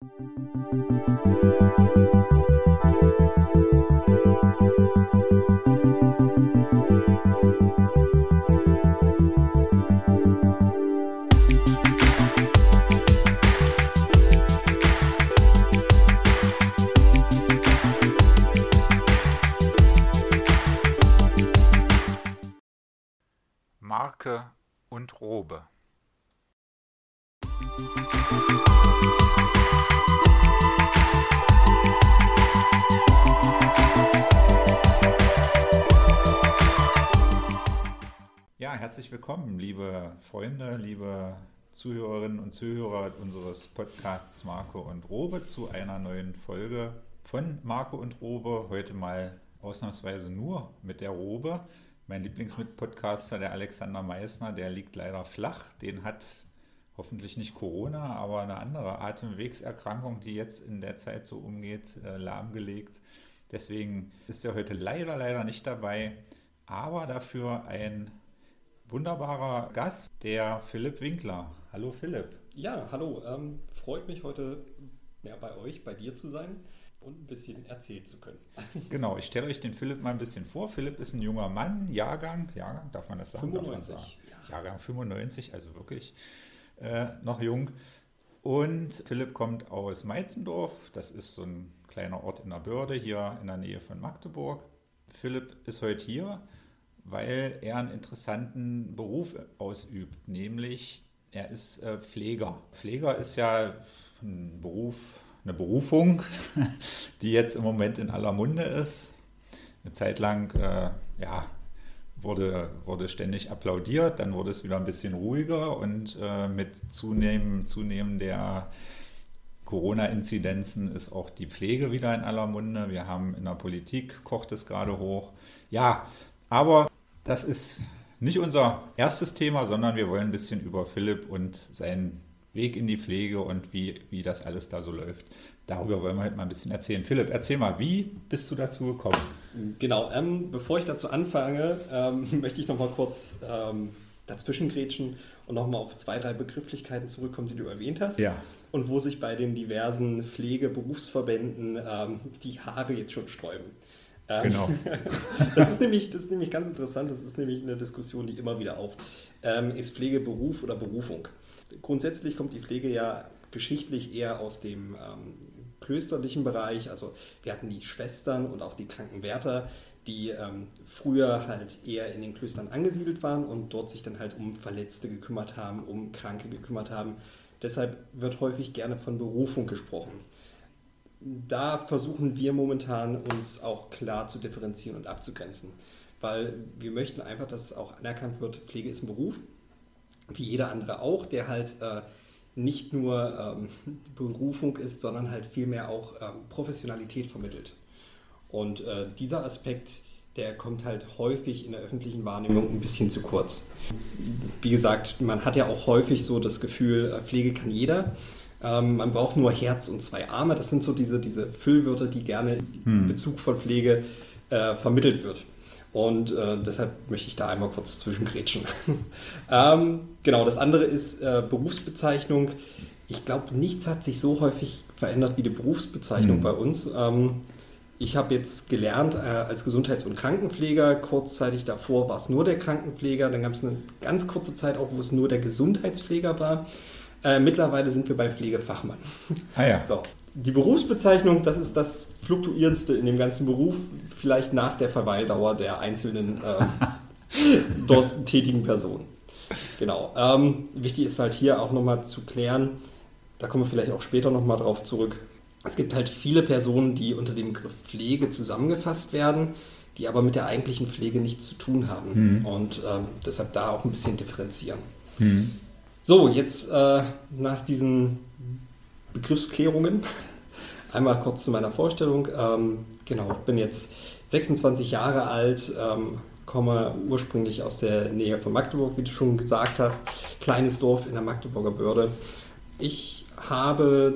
Marke und Robe. Ja, herzlich willkommen, liebe Freunde, liebe Zuhörerinnen und Zuhörer unseres Podcasts Marke und Robe zu einer neuen Folge von Marke und Robe. Heute mal ausnahmsweise nur mit der Robe. Mein Lieblingsmitpodcaster, der Alexander Meissner, der liegt leider flach. Den hat hoffentlich nicht Corona, aber eine andere Atemwegserkrankung, die jetzt in der Zeit so umgeht, lahmgelegt. Deswegen ist er heute leider nicht dabei. Aber dafür ein wunderbarer Gast, der Philipp Winkler. Hallo Philipp. Ja, hallo. Freut mich heute bei dir zu sein und ein bisschen erzählen zu können. Genau, ich stelle euch den Philipp mal ein bisschen vor. Philipp ist ein junger Mann, Jahrgang, darf man das sagen? 95. Jahrgang 95, also wirklich noch jung. Und Philipp kommt aus Meitzendorf, das ist so ein kleiner Ort in der Börde, hier in der Nähe von Magdeburg. Philipp ist heute hier, weil er einen interessanten Beruf ausübt, nämlich er ist Pfleger. Pfleger ist ja ein Beruf, eine Berufung, die jetzt im Moment in aller Munde ist. Eine Zeit lang wurde ständig applaudiert, dann wurde es wieder ein bisschen ruhiger und mit Zunehmen der Corona-Inzidenzen ist auch die Pflege wieder in aller Munde. Wir haben in der Politik, kocht es gerade hoch. Ja, aber das ist nicht unser erstes Thema, sondern wir wollen ein bisschen über Philipp und seinen Weg in die Pflege und wie das alles da so läuft. Darüber wollen wir heute mal ein bisschen erzählen. Philipp, erzähl mal, wie bist du dazu gekommen? Genau, bevor ich dazu anfange, möchte ich noch mal kurz dazwischengrätschen und noch mal auf 2, 3 Begrifflichkeiten zurückkommen, die du erwähnt hast. Ja. Und wo sich bei den diversen Pflegeberufsverbänden die Haare jetzt schon sträuben. Genau. Das ist nämlich ganz interessant. Das ist nämlich eine Diskussion, die immer wieder aufkommt. Ist Pflege Beruf oder Berufung? Grundsätzlich kommt die Pflege ja geschichtlich eher aus dem klösterlichen Bereich. Also wir hatten die Schwestern und auch die Krankenwärter, die früher halt eher in den Klöstern angesiedelt waren und dort sich dann halt um Verletzte gekümmert haben, um Kranke gekümmert haben. Deshalb wird häufig gerne von Berufung gesprochen. Da versuchen wir momentan uns auch klar zu differenzieren und abzugrenzen, weil wir möchten einfach, dass auch anerkannt wird, Pflege ist ein Beruf, wie jeder andere auch, der halt nicht nur Berufung ist, sondern halt vielmehr auch Professionalität vermittelt. Und dieser Aspekt, der kommt halt häufig in der öffentlichen Wahrnehmung ein bisschen zu kurz. Wie gesagt, man hat ja auch häufig so das Gefühl, Pflege kann jeder. Man braucht nur Herz und 2 Arme. Das sind so diese Füllwörter, die gerne in Bezug von Pflege vermittelt wird. Und deshalb möchte ich da einmal kurz zwischengrätschen. Genau, das andere ist Berufsbezeichnung. Ich glaube, nichts hat sich so häufig verändert wie die Berufsbezeichnung bei uns. Ich habe jetzt gelernt als Gesundheits- und Krankenpfleger. Kurzzeitig davor war es nur der Krankenpfleger. Dann gab es eine ganz kurze Zeit auch, wo es nur der Gesundheitspfleger war. Mittlerweile sind wir beim Pflegefachmann. Ah ja. So. Die Berufsbezeichnung, das ist das Fluktuierendste in dem ganzen Beruf, vielleicht nach der Verweildauer der einzelnen dort tätigen Personen. Genau. Wichtig ist halt hier auch nochmal zu klären, da kommen wir vielleicht auch später nochmal drauf zurück. Es gibt halt viele Personen, die unter dem Begriff Pflege zusammengefasst werden, die aber mit der eigentlichen Pflege nichts zu tun haben. Und deshalb da auch ein bisschen differenzieren. So, jetzt nach diesen Begriffsklärungen einmal kurz zu meiner Vorstellung. Genau, ich bin jetzt 26 Jahre alt, komme ursprünglich aus der Nähe von Magdeburg, wie du schon gesagt hast. Kleines Dorf in der Magdeburger Börde. Ich habe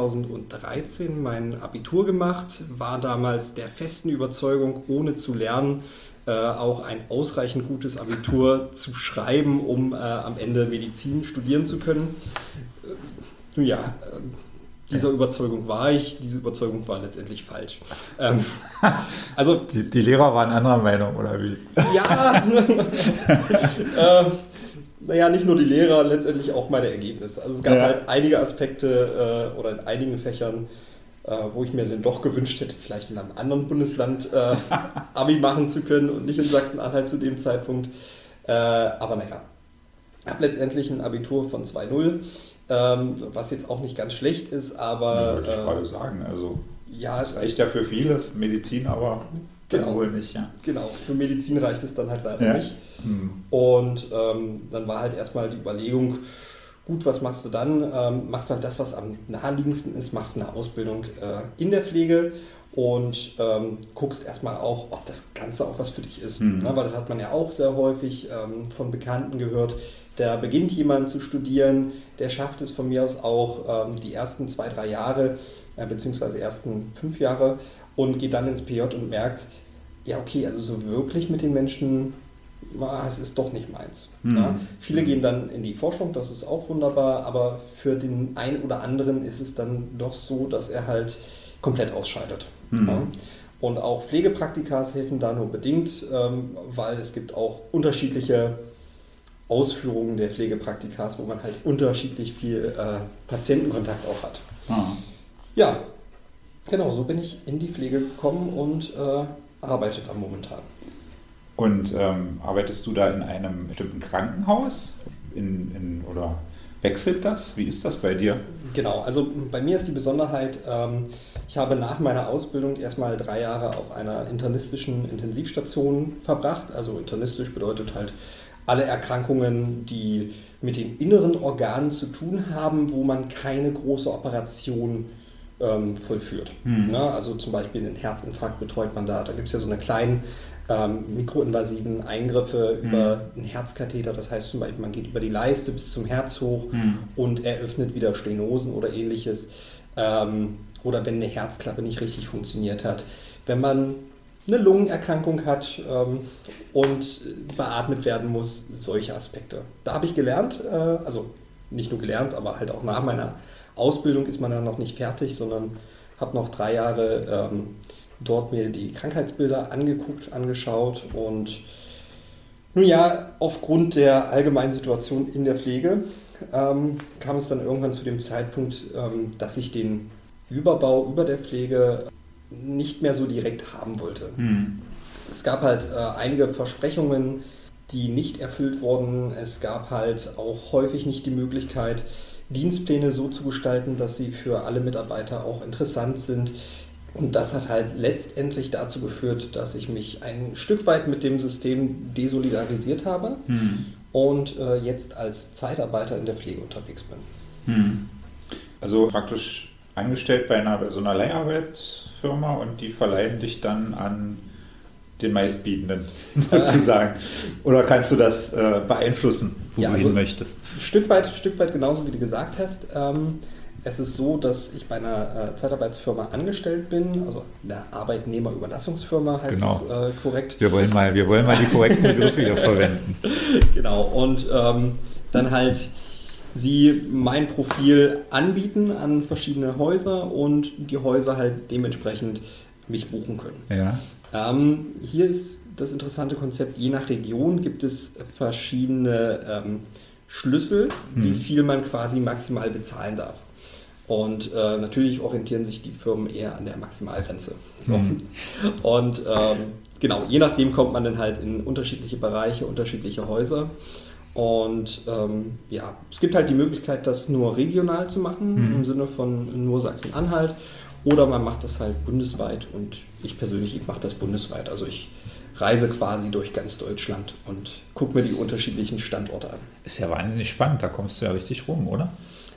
2013 mein Abitur gemacht, war damals der festen Überzeugung, ohne zu lernen, auch ein ausreichend gutes Abitur zu schreiben, um am Ende Medizin studieren zu können. Dieser Überzeugung war ich. Diese Überzeugung war letztendlich falsch. Also die Lehrer waren anderer Meinung, oder wie? Ja, naja, nicht nur die Lehrer, letztendlich auch meine Ergebnisse. Also es gab halt einige Aspekte oder in einigen Fächern, wo ich mir dann doch gewünscht hätte, vielleicht in einem anderen Bundesland Abi machen zu können und nicht in Sachsen-Anhalt zu dem Zeitpunkt. Aber naja, ich habe letztendlich ein Abitur von 2,0, was jetzt auch nicht ganz schlecht ist, aber... Ja, wollte ich gerade sagen, also ja, das reicht ja für vieles, Medizin, aber genau, wohl nicht. Ja. Genau, für Medizin reicht es dann halt leider nicht. Und dann war halt erstmal die Überlegung, gut, was machst du dann? Machst halt das, was am naheliegendsten ist, machst eine Ausbildung in der Pflege und guckst erstmal auch, ob das Ganze auch was für dich ist. Na, weil das hat man ja auch sehr häufig von Bekannten gehört. Da beginnt jemand zu studieren, der schafft es von mir aus auch die ersten 2, 3 Jahre, beziehungsweise ersten 5 Jahre und geht dann ins PJ und merkt, ja okay, also so wirklich mit den Menschen, es ist doch nicht meins. Ja? Viele gehen dann in die Forschung, das ist auch wunderbar, aber für den einen oder anderen ist es dann doch so, dass er halt komplett ausscheidet. Ja? Und auch Pflegepraktikas helfen da nur bedingt, weil es gibt auch unterschiedliche Ausführungen der Pflegepraktikas, wo man halt unterschiedlich viel Patientenkontakt auch hat. Ja, genau, so bin ich in die Pflege gekommen und arbeite da momentan. Und arbeitest du da in einem bestimmten Krankenhaus oder wechselt das? Wie ist das bei dir? Genau, also bei mir ist die Besonderheit, ich habe nach meiner Ausbildung erstmal 3 Jahre auf einer internistischen Intensivstation verbracht. Also internistisch bedeutet halt alle Erkrankungen, die mit den inneren Organen zu tun haben, wo man keine große Operation vollführt. Na, also zum Beispiel den Herzinfarkt betreut man da. Da gibt es ja so eine kleinen mikroinvasiven Eingriffe über einen Herzkatheter. Das heißt zum Beispiel, man geht über die Leiste bis zum Herz hoch und eröffnet wieder Stenosen oder ähnliches. Oder wenn eine Herzklappe nicht richtig funktioniert hat. Wenn man eine Lungenerkrankung hat und beatmet werden muss, solche Aspekte. Da habe ich gelernt, also nicht nur gelernt, aber halt auch nach meiner Ausbildung ist man dann noch nicht fertig, sondern habe noch 3 Jahre dort mir die Krankheitsbilder angeschaut und nun ja, aufgrund der allgemeinen Situation in der Pflege kam es dann irgendwann zu dem Zeitpunkt, dass ich den Überbau über der Pflege nicht mehr so direkt haben wollte. Es gab halt einige Versprechungen, die nicht erfüllt wurden. Es gab halt auch häufig nicht die Möglichkeit, Dienstpläne so zu gestalten, dass sie für alle Mitarbeiter auch interessant sind. Und das hat halt letztendlich dazu geführt, dass ich mich ein Stück weit mit dem System desolidarisiert habe und jetzt als Zeitarbeiter in der Pflege unterwegs bin. Also praktisch angestellt bei so einer Leiharbeitsfirma und die verleihen dich dann an den Meistbietenden sozusagen. Oder kannst du das beeinflussen, wo du hin möchtest? Stück weit genauso, wie du gesagt hast. Es ist so, dass ich bei einer Zeitarbeitsfirma angestellt bin, also eine Arbeitnehmerüberlassungsfirma heißt es korrekt. Wir wollen mal die korrekten Begriffe hier verwenden. Genau, und dann halt sie mein Profil anbieten an verschiedene Häuser und die Häuser halt dementsprechend mich buchen können. Ja. Hier ist das interessante Konzept, je nach Region gibt es verschiedene Schlüssel, wie viel man quasi maximal bezahlen darf. Und natürlich orientieren sich die Firmen eher an der Maximalgrenze. So. Und genau, je nachdem kommt man dann halt in unterschiedliche Bereiche, unterschiedliche Häuser. Und ja, es gibt halt die Möglichkeit, das nur regional zu machen, im Sinne von nur Sachsen-Anhalt. Oder man macht das halt bundesweit und ich persönlich mache das bundesweit. Also ich reise quasi durch ganz Deutschland und gucke mir die unterschiedlichen Standorte an. Ist ja wahnsinnig spannend, da kommst du ja richtig rum, oder?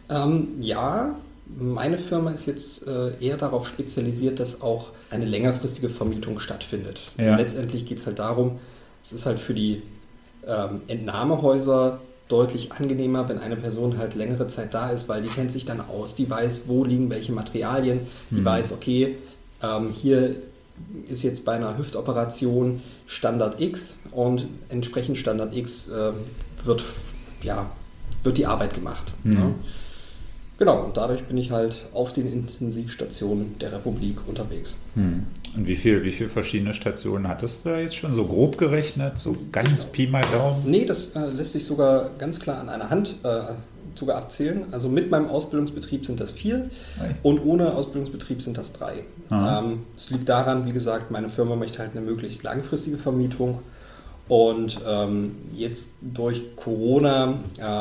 Ja, meine Firma ist jetzt eher darauf spezialisiert, dass auch eine längerfristige Vermietung stattfindet. Ja. Letztendlich geht es halt darum, es ist halt für die Entnahmehäuser deutlich angenehmer, wenn eine Person halt längere Zeit da ist, weil die kennt sich dann aus, die weiß, wo liegen welche Materialien, die weiß, okay, hier ist jetzt bei einer Hüftoperation Standard X und entsprechend Standard X wird die Arbeit gemacht. Ja. Genau, und dadurch bin ich halt auf den Intensivstationen der Republik unterwegs. Und wie viele verschiedene Stationen hattest du da jetzt schon so grob gerechnet? So ganz Pi mal Daumen? Nee, das lässt sich sogar ganz klar an einer Hand sogar abzählen. Also mit meinem Ausbildungsbetrieb sind das 4 und ohne Ausbildungsbetrieb sind das 3. Es liegt daran, wie gesagt, meine Firma möchte halt eine möglichst langfristige Vermietung. Und jetzt durch Corona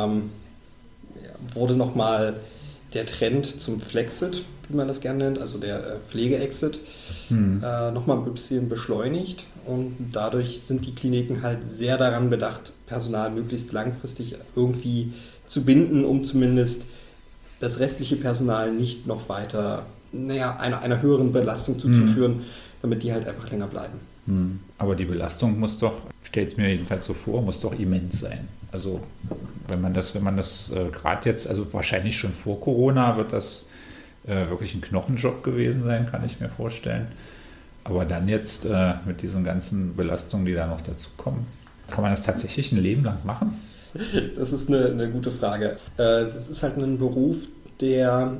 wurde nochmal der Trend zum Flexit, wie man das gerne nennt, also der Pflege-Exit, nochmal ein bisschen beschleunigt. Und dadurch sind die Kliniken halt sehr daran bedacht, Personal möglichst langfristig irgendwie zu binden, um zumindest das restliche Personal nicht noch weiter einer höheren Belastung zuzuführen, damit die halt einfach länger bleiben. Aber die Belastung muss doch, stellt es mir jedenfalls so vor, muss doch immens sein. Also wenn man das gerade jetzt, also wahrscheinlich schon vor Corona wird das wirklich ein Knochenjob gewesen sein, kann ich mir vorstellen. Aber dann jetzt mit diesen ganzen Belastungen, die da noch dazu kommen, kann man das tatsächlich ein Leben lang machen? Das ist eine gute Frage. Das ist halt ein Beruf, der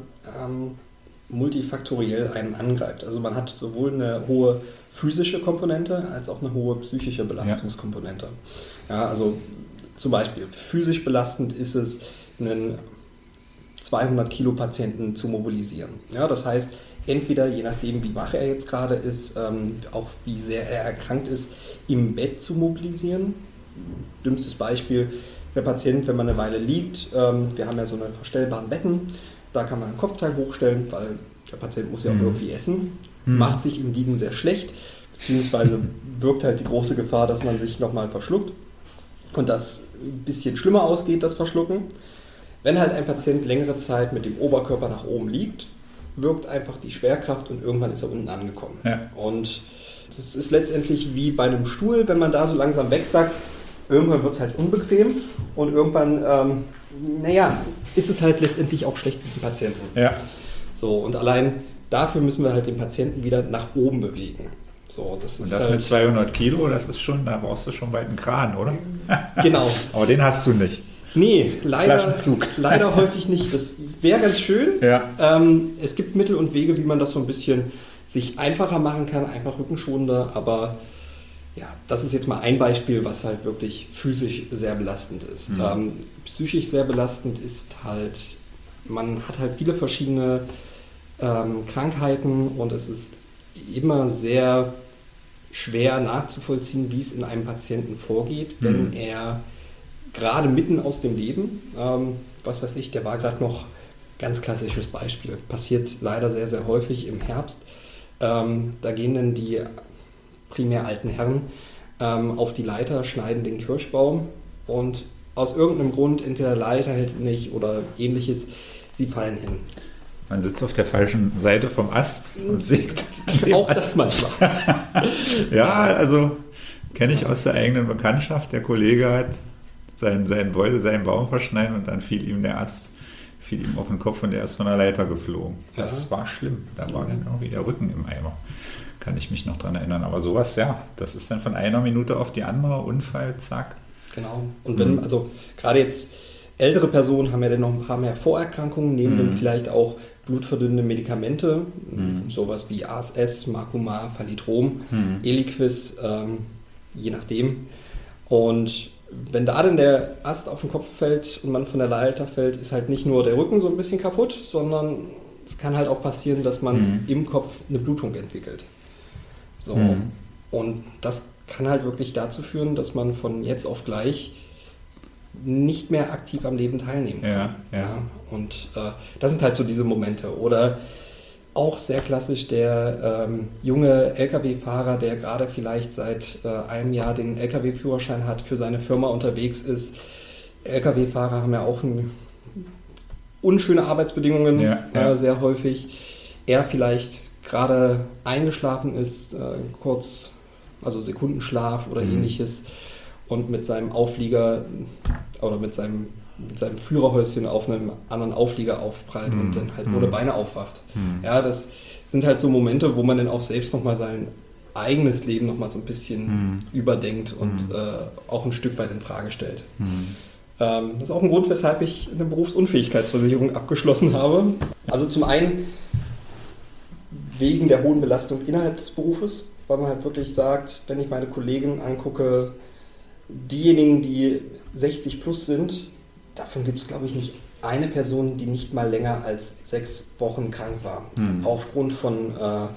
multifaktoriell einen angreift. Also man hat sowohl eine hohe physische Komponente als auch eine hohe psychische Belastungskomponente. Ja, also zum Beispiel physisch belastend ist es, einen 200 Kilo Patienten zu mobilisieren. Ja, das heißt, entweder je nachdem, wie wach er jetzt gerade ist, auch wie sehr er erkrankt ist, im Bett zu mobilisieren. Dümmstes Beispiel, der Patient, wenn man eine Weile liegt, wir haben ja so eine verstellbaren Betten, da kann man ein Kopfteil hochstellen, weil der Patient muss ja auch irgendwie essen, macht sich im Liegen sehr schlecht, beziehungsweise birgt halt die große Gefahr, dass man sich nochmal verschluckt und das ein bisschen schlimmer ausgeht, das Verschlucken. Wenn halt ein Patient längere Zeit mit dem Oberkörper nach oben liegt, wirkt einfach die Schwerkraft und irgendwann ist er unten angekommen. Ja. Und das ist letztendlich wie bei einem Stuhl, wenn man da so langsam wegsackt, irgendwann wird es halt unbequem und irgendwann, ist es halt letztendlich auch schlecht für den Patienten. Ja. So, und allein dafür müssen wir halt den Patienten wieder nach oben bewegen. So, das ist und das halt mit 200 Kilo, das ist schon, da brauchst du schon bald einen Kran, oder? Genau. Aber den hast du nicht. Nee, leider häufig nicht. Das wäre ganz schön. Ja. Es gibt Mittel und Wege, wie man das so ein bisschen sich einfacher machen kann, einfach rückenschonender, aber ja, das ist jetzt mal ein Beispiel, was halt wirklich physisch sehr belastend ist. Psychisch sehr belastend ist halt, man hat halt viele verschiedene Krankheiten und es ist immer sehr schwer nachzuvollziehen, wie es in einem Patienten vorgeht, wenn er gerade mitten aus dem Leben, was weiß ich, der war gerade noch, ganz klassisches Beispiel, passiert leider sehr, sehr häufig im Herbst. Da gehen dann die primär alten Herren auf die Leiter, schneiden den Kirschbaum und aus irgendeinem Grund, entweder Leiter hält nicht oder ähnliches, sie fallen hin. Man sitzt auf der falschen Seite vom Ast und sägt. Auch das manchmal. Ja, also kenne ich aus der eigenen Bekanntschaft. Der Kollege hat wollte seinen Baum verschneiden und dann fiel ihm der Ast auf den Kopf und er ist von der Leiter geflogen. Das war schlimm. Da war dann irgendwie der Rücken im Eimer. Kann ich mich noch dran erinnern. Aber sowas, ja, das ist dann von einer Minute auf die andere, Unfall, zack. Genau. Und wenn, also gerade jetzt ältere Personen haben ja dann noch ein paar mehr Vorerkrankungen, nehmen dann vielleicht auch blutverdünnende Medikamente, sowas wie ASS, Marcumar, Phalitrom, Eliquis, je nachdem. Und wenn da dann der Ast auf den Kopf fällt und man von der Leiter fällt, ist halt nicht nur der Rücken so ein bisschen kaputt, sondern es kann halt auch passieren, dass man im Kopf eine Blutung entwickelt. So. Und das kann halt wirklich dazu führen, dass man von jetzt auf gleich nicht mehr aktiv am Leben teilnehmen kann. Ja. Und das sind halt so diese Momente. Oder auch sehr klassisch der junge Lkw-Fahrer, der gerade vielleicht seit einem Jahr den Lkw-Führerschein hat, für seine Firma unterwegs ist. Lkw-Fahrer haben ja auch unschöne Arbeitsbedingungen, sehr häufig. Er vielleicht gerade eingeschlafen ist, kurz, also Sekundenschlaf oder ähnliches, und mit seinem Auflieger oder mit seinem Führerhäuschen auf einem anderen Auflieger aufprallt und dann halt ohne Beine aufwacht. Ja, das sind halt so Momente, wo man dann auch selbst nochmal sein eigenes Leben nochmal so ein bisschen überdenkt und auch ein Stück weit in Frage stellt. Das ist auch ein Grund, weshalb ich eine Berufsunfähigkeitsversicherung abgeschlossen habe. Also zum einen wegen der hohen Belastung innerhalb des Berufes, weil man halt wirklich sagt, wenn ich meine Kollegen angucke, diejenigen, die 60 plus sind, davon gibt es, glaube ich, nicht eine Person, die nicht mal länger als 6 Wochen krank war. Aufgrund von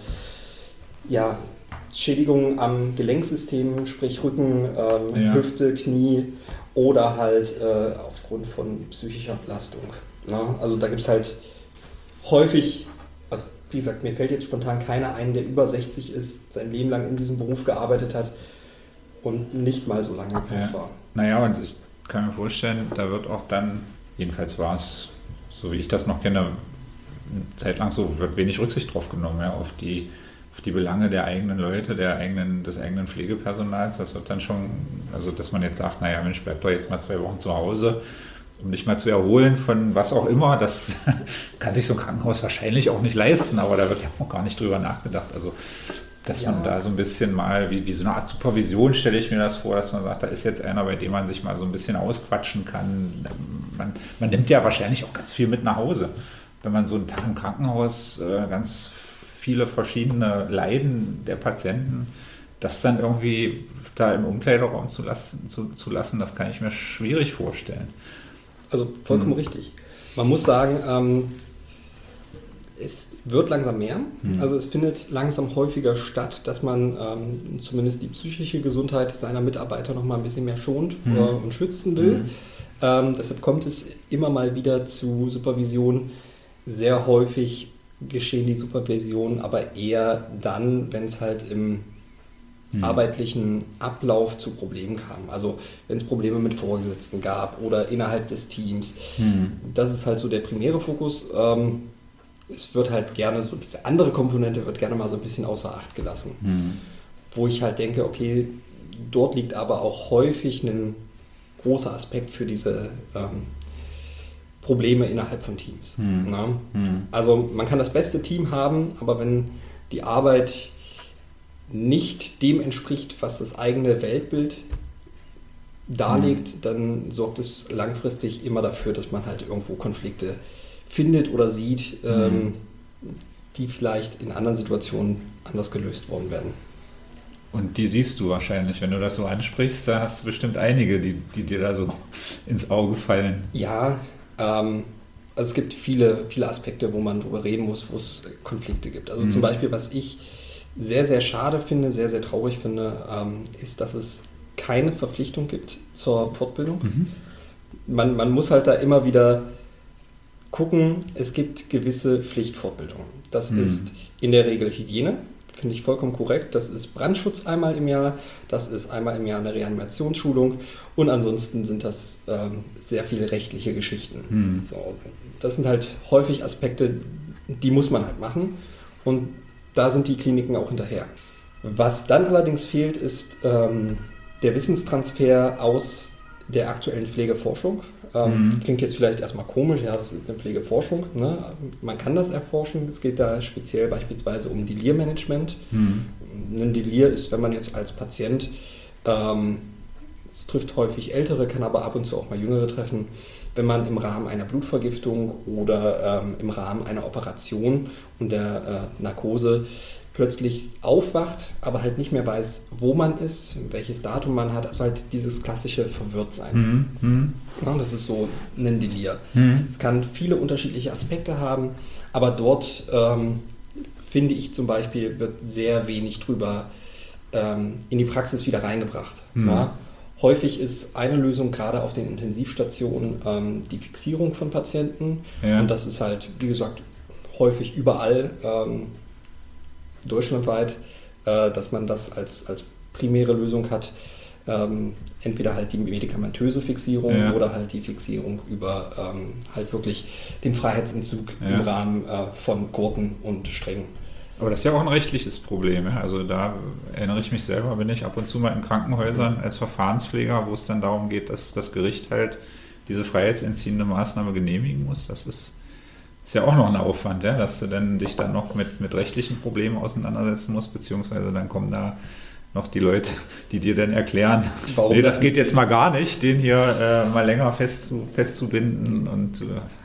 Schädigungen am Gelenksystem, sprich Rücken, Hüfte, Knie oder halt aufgrund von psychischer Belastung. Na? Also da gibt es halt häufig, also wie gesagt, mir fällt jetzt spontan keiner ein, der über 60 ist, sein Leben lang in diesem Beruf gearbeitet hat und nicht mal so lange krank war. Naja, und ich kann mir vorstellen, da wird auch dann, jedenfalls war es, so wie ich das noch kenne, eine Zeit lang so, wird wenig Rücksicht drauf genommen, ja, auf die Belange der eigenen Leute, des eigenen Pflegepersonals. Das wird dann schon, also dass man jetzt sagt, naja Mensch, bleib doch jetzt mal 2 Wochen zu Hause, um dich mal zu erholen von was auch immer. Das kann sich so ein Krankenhaus wahrscheinlich auch nicht leisten, aber da wird ja auch gar nicht drüber nachgedacht. Also dass man da so ein bisschen mal, wie so eine Art Supervision stelle ich mir das vor, dass man sagt, da ist jetzt einer, bei dem man sich mal so ein bisschen ausquatschen kann. Man nimmt ja wahrscheinlich auch ganz viel mit nach Hause. Wenn man so einen Tag im Krankenhaus ganz viele verschiedene Leiden der Patienten, das dann irgendwie da im Umkleideraum zu lassen, das kann ich mir schwierig vorstellen. Also vollkommen richtig. Man muss sagen, es wird langsam mehr. Also es findet langsam häufiger statt, dass man zumindest die psychische Gesundheit seiner Mitarbeiter noch mal ein bisschen mehr schont und schützen will. Deshalb kommt es immer mal wieder zu Supervision. Sehr häufig geschehen die Supervisionen aber eher dann, wenn es halt im arbeitlichen Ablauf zu Problemen kam. Also wenn es Probleme mit Vorgesetzten gab oder innerhalb des Teams. Das ist halt so der primäre Fokus. Es wird halt gerne so, diese andere Komponente wird gerne mal so ein bisschen außer Acht gelassen. Wo ich halt denke, okay, dort liegt aber auch häufig ein großer Aspekt für diese Probleme innerhalb von Teams. Also man kann das beste Team haben, aber wenn die Arbeit nicht dem entspricht, was das eigene Weltbild darlegt, dann sorgt es langfristig immer dafür, dass man halt irgendwo Konflikte findet oder sieht, die vielleicht in anderen Situationen anders gelöst worden werden. Und die siehst du wahrscheinlich, wenn du das so ansprichst, da hast du bestimmt einige, die dir da so ins Auge fallen. Ja, also es gibt viele Aspekte, wo man drüber reden muss, wo es Konflikte gibt. Also zum Beispiel, was ich sehr, sehr schade finde, sehr, sehr traurig finde, ist, dass es keine Verpflichtung gibt zur Fortbildung. Man muss halt da immer wieder gucken, es gibt gewisse Pflichtfortbildungen. Das ist in der Regel Hygiene, finde ich vollkommen korrekt. Das ist Brandschutz einmal im Jahr, das ist einmal im Jahr eine Reanimationsschulung und ansonsten sind das sehr viele rechtliche Geschichten. So, das sind halt häufig Aspekte, die muss man halt machen und da sind die Kliniken auch hinterher. Was dann allerdings fehlt, ist der Wissenstransfer aus der aktuellen Pflegeforschung. Klingt jetzt vielleicht erstmal komisch, ja, das ist eine Pflegeforschung. Ne? Man kann das erforschen, es geht da speziell beispielsweise um Delirmanagement. Ein Delir ist, wenn man jetzt als Patient, es trifft häufig Ältere, kann aber ab und zu auch mal Jüngere treffen, wenn man im Rahmen einer Blutvergiftung oder im Rahmen einer Operation und der Narkose plötzlich aufwacht, aber halt nicht mehr weiß, wo man ist, welches Datum man hat, also halt dieses klassische Verwirrtsein. Ja, das ist so ein Delir. Es kann viele unterschiedliche Aspekte haben, aber dort finde ich zum Beispiel, wird sehr wenig drüber in die Praxis wieder reingebracht. Ja? Häufig ist eine Lösung gerade auf den Intensivstationen die Fixierung von Patienten und das ist halt, wie gesagt, häufig überall deutschlandweit, dass man das als primäre Lösung hat. Entweder halt die medikamentöse Fixierung oder halt die Fixierung über halt wirklich den Freiheitsentzug im Rahmen von Gurten und Strängen. Aber das ist ja auch ein rechtliches Problem. Ja? Also da erinnere ich mich selber, bin ich ab und zu mal in Krankenhäusern als Verfahrenspfleger, wo es dann darum geht, dass das Gericht halt diese freiheitsentziehende Maßnahme genehmigen muss. Das ist ja auch noch ein Aufwand, ja? Dass du dann dich dann noch mit rechtlichen Problemen auseinandersetzen musst, beziehungsweise dann kommen da noch die Leute, die dir dann erklären, Warum nee, das geht jetzt mal gar nicht, den hier mal länger festzubinden. Und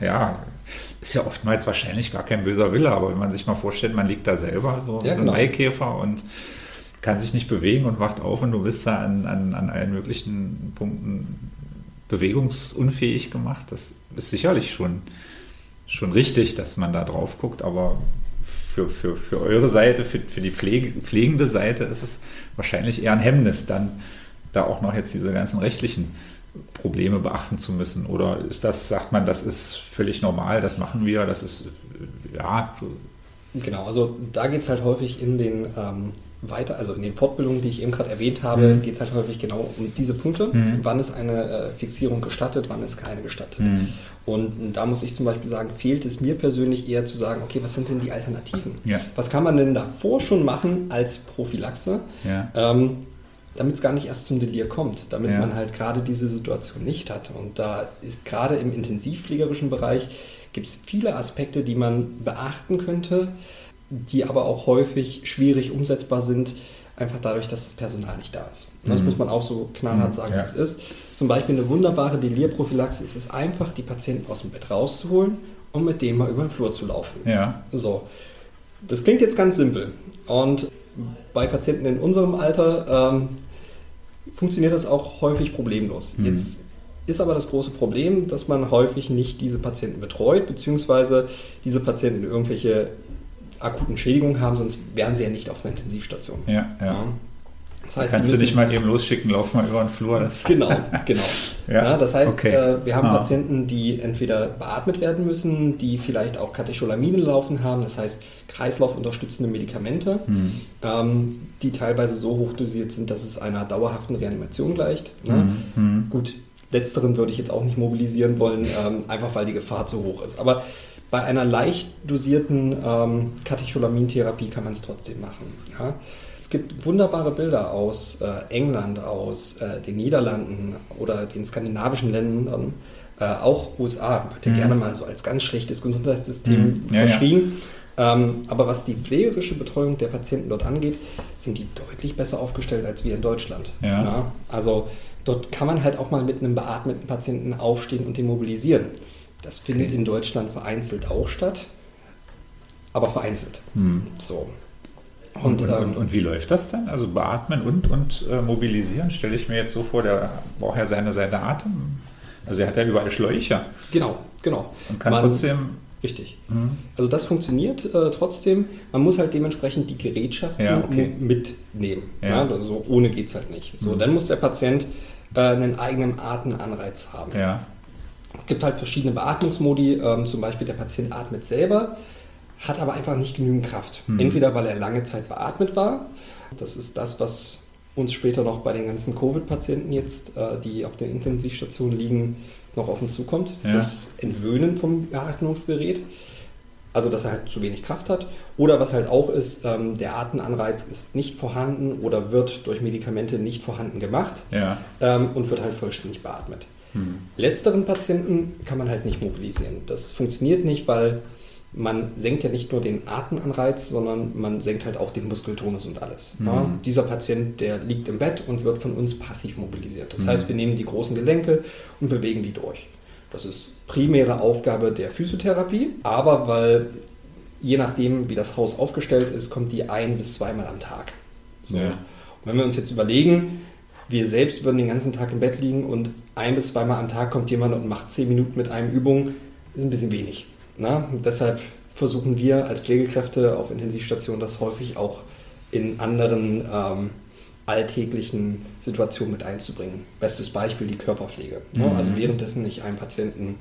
ist ja oftmals wahrscheinlich gar kein böser Wille, aber wenn man sich mal vorstellt, man liegt da selber so wie so ein Maikäfer und kann sich nicht bewegen und wacht auf und du bist da an allen möglichen Punkten bewegungsunfähig gemacht. Das ist sicherlich schon richtig, dass man da drauf guckt, aber für eure Seite, für die pflegende Seite ist es wahrscheinlich eher ein Hemmnis, dann da auch noch jetzt diese ganzen rechtlichen Probleme beachten zu müssen. Oder sagt man, das ist völlig normal, das machen wir, das ist, ja. Genau, also da geht es halt häufig in den also in den Fortbildungen, die ich eben gerade erwähnt habe, geht es halt häufig genau um diese Punkte. Wann ist eine Fixierung gestattet, wann ist keine gestattet. Und da muss ich zum Beispiel sagen, fehlt es mir persönlich eher zu sagen, okay, was sind denn die Alternativen? Ja. Was kann man denn davor schon machen als Prophylaxe, damit es gar nicht erst zum Delir kommt, damit man halt gerade diese Situation nicht hat. Und da ist gerade im intensivpflegerischen Bereich, gibt es viele Aspekte, die man beachten könnte, die aber auch häufig schwierig umsetzbar sind, einfach dadurch, dass das Personal nicht da ist. Das muss man auch so knallhart sagen, wie es ist. Zum Beispiel eine wunderbare Delirprophylaxe ist es einfach, die Patienten aus dem Bett rauszuholen und mit dem mal über den Flur zu laufen. Ja. So. Das klingt jetzt ganz simpel. Und bei Patienten in unserem Alter funktioniert das auch häufig problemlos. Jetzt ist aber das große Problem, dass man häufig nicht diese Patienten betreut, beziehungsweise diese Patienten irgendwelche akuten Schädigungen haben, sonst wären sie ja nicht auf einer Intensivstation. Ja. Das heißt, kannst du nicht mal eben losschicken, lauf mal über den Flur. Genau. Das heißt, wir haben Ah. Patienten, die entweder beatmet werden müssen, die vielleicht auch Katecholamine laufen haben, das heißt kreislaufunterstützende Medikamente, die teilweise so hoch dosiert sind, dass es einer dauerhaften Reanimation gleicht. Gut, letzteren würde ich jetzt auch nicht mobilisieren wollen, einfach weil die Gefahr zu hoch ist. Aber bei einer leicht dosierten Katecholamintherapie kann man es trotzdem machen. Ja? Es gibt wunderbare Bilder aus England, aus den Niederlanden oder den skandinavischen Ländern, auch USA, wird ja gerne mal so als ganz schlechtes Gesundheitssystem verschrien. Aber was die pflegerische Betreuung der Patienten dort angeht, sind die deutlich besser aufgestellt als wir in Deutschland. Ja? Also dort kann man halt auch mal mit einem beatmeten Patienten aufstehen und den mobilisieren. Das findet in Deutschland vereinzelt auch statt, aber vereinzelt. So. Und wie läuft das dann? Also beatmen und mobilisieren? Stelle ich mir jetzt so vor, der braucht ja seine Atem. Also er hat ja überall Schläuche. Genau. Und kann trotzdem... Richtig. Also das funktioniert trotzdem. Man muss halt dementsprechend die Gerätschaften mitnehmen. Ja. Also ohne geht es halt nicht. So, dann muss der Patient einen eigenen Atemanreiz haben. Ja. Es gibt halt verschiedene Beatmungsmodi, zum Beispiel der Patient atmet selber, hat aber einfach nicht genügend Kraft. Entweder weil er lange Zeit beatmet war, das ist das, was uns später noch bei den ganzen Covid-Patienten jetzt, die auf den Intensivstationen liegen, noch auf uns zukommt. Das Entwöhnen vom Beatmungsgerät, also dass er halt zu wenig Kraft hat. Oder was halt auch ist, der Atemanreiz ist nicht vorhanden oder wird durch Medikamente nicht vorhanden gemacht und wird halt vollständig beatmet. Letzteren Patienten kann man halt nicht mobilisieren. Das funktioniert nicht, weil man senkt ja nicht nur den Atemanreiz, sondern man senkt halt auch den Muskeltonus und alles. Ja, dieser Patient, der liegt im Bett und wird von uns passiv mobilisiert. Das heißt, wir nehmen die großen Gelenke und bewegen die durch. Das ist primäre Aufgabe der Physiotherapie, aber weil je nachdem, wie das Haus aufgestellt ist, kommt die 1- bis 2-mal am Tag. So. Und wenn wir uns jetzt überlegen, wir selbst würden den ganzen Tag im Bett liegen und 1- bis 2-mal am Tag kommt jemand und macht 10 Minuten mit einem Übung, ist ein bisschen wenig. Und deshalb versuchen wir als Pflegekräfte auf Intensivstationen das häufig auch in anderen alltäglichen Situationen mit einzubringen. Bestes Beispiel die Körperpflege. Also währenddessen ich einen Patienten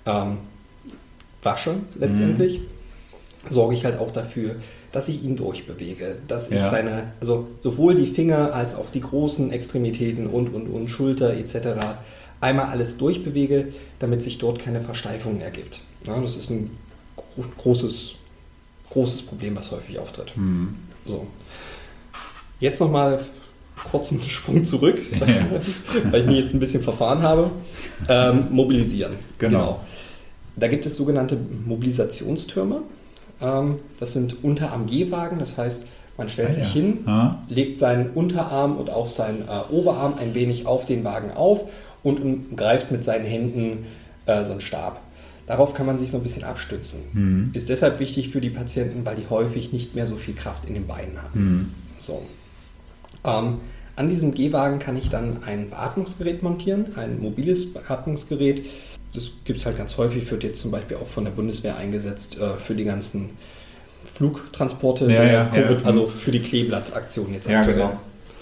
wasche letztendlich, sorge ich halt auch dafür, dass ich ihn durchbewege, dass ich also sowohl die Finger als auch die großen Extremitäten und Schulter etc. einmal alles durchbewege, damit sich dort keine Versteifung ergibt. Das ist ein großes Problem, was häufig auftritt. So. Jetzt nochmal kurz einen Sprung zurück, weil ich mich jetzt ein bisschen verfahren habe. Mobilisieren. Genau. Da gibt es sogenannte Mobilisationstürme. Das sind Unterarm-G-Wagen, das heißt, Man stellt sich hin, legt seinen Unterarm und auch seinen Oberarm ein wenig auf den Wagen auf und greift mit seinen Händen so einen Stab. Darauf kann man sich so ein bisschen abstützen. Ist deshalb wichtig für die Patienten, weil die häufig nicht mehr so viel Kraft in den Beinen haben. So. An diesem Gehwagen kann ich dann ein Beatmungsgerät montieren, ein mobiles Beatmungsgerät. Das gibt es halt ganz häufig, wird jetzt zum Beispiel auch von der Bundeswehr eingesetzt für die ganzen Flugtransporte, Covid, also für die Kleeblattaktion jetzt aktuell. Genau.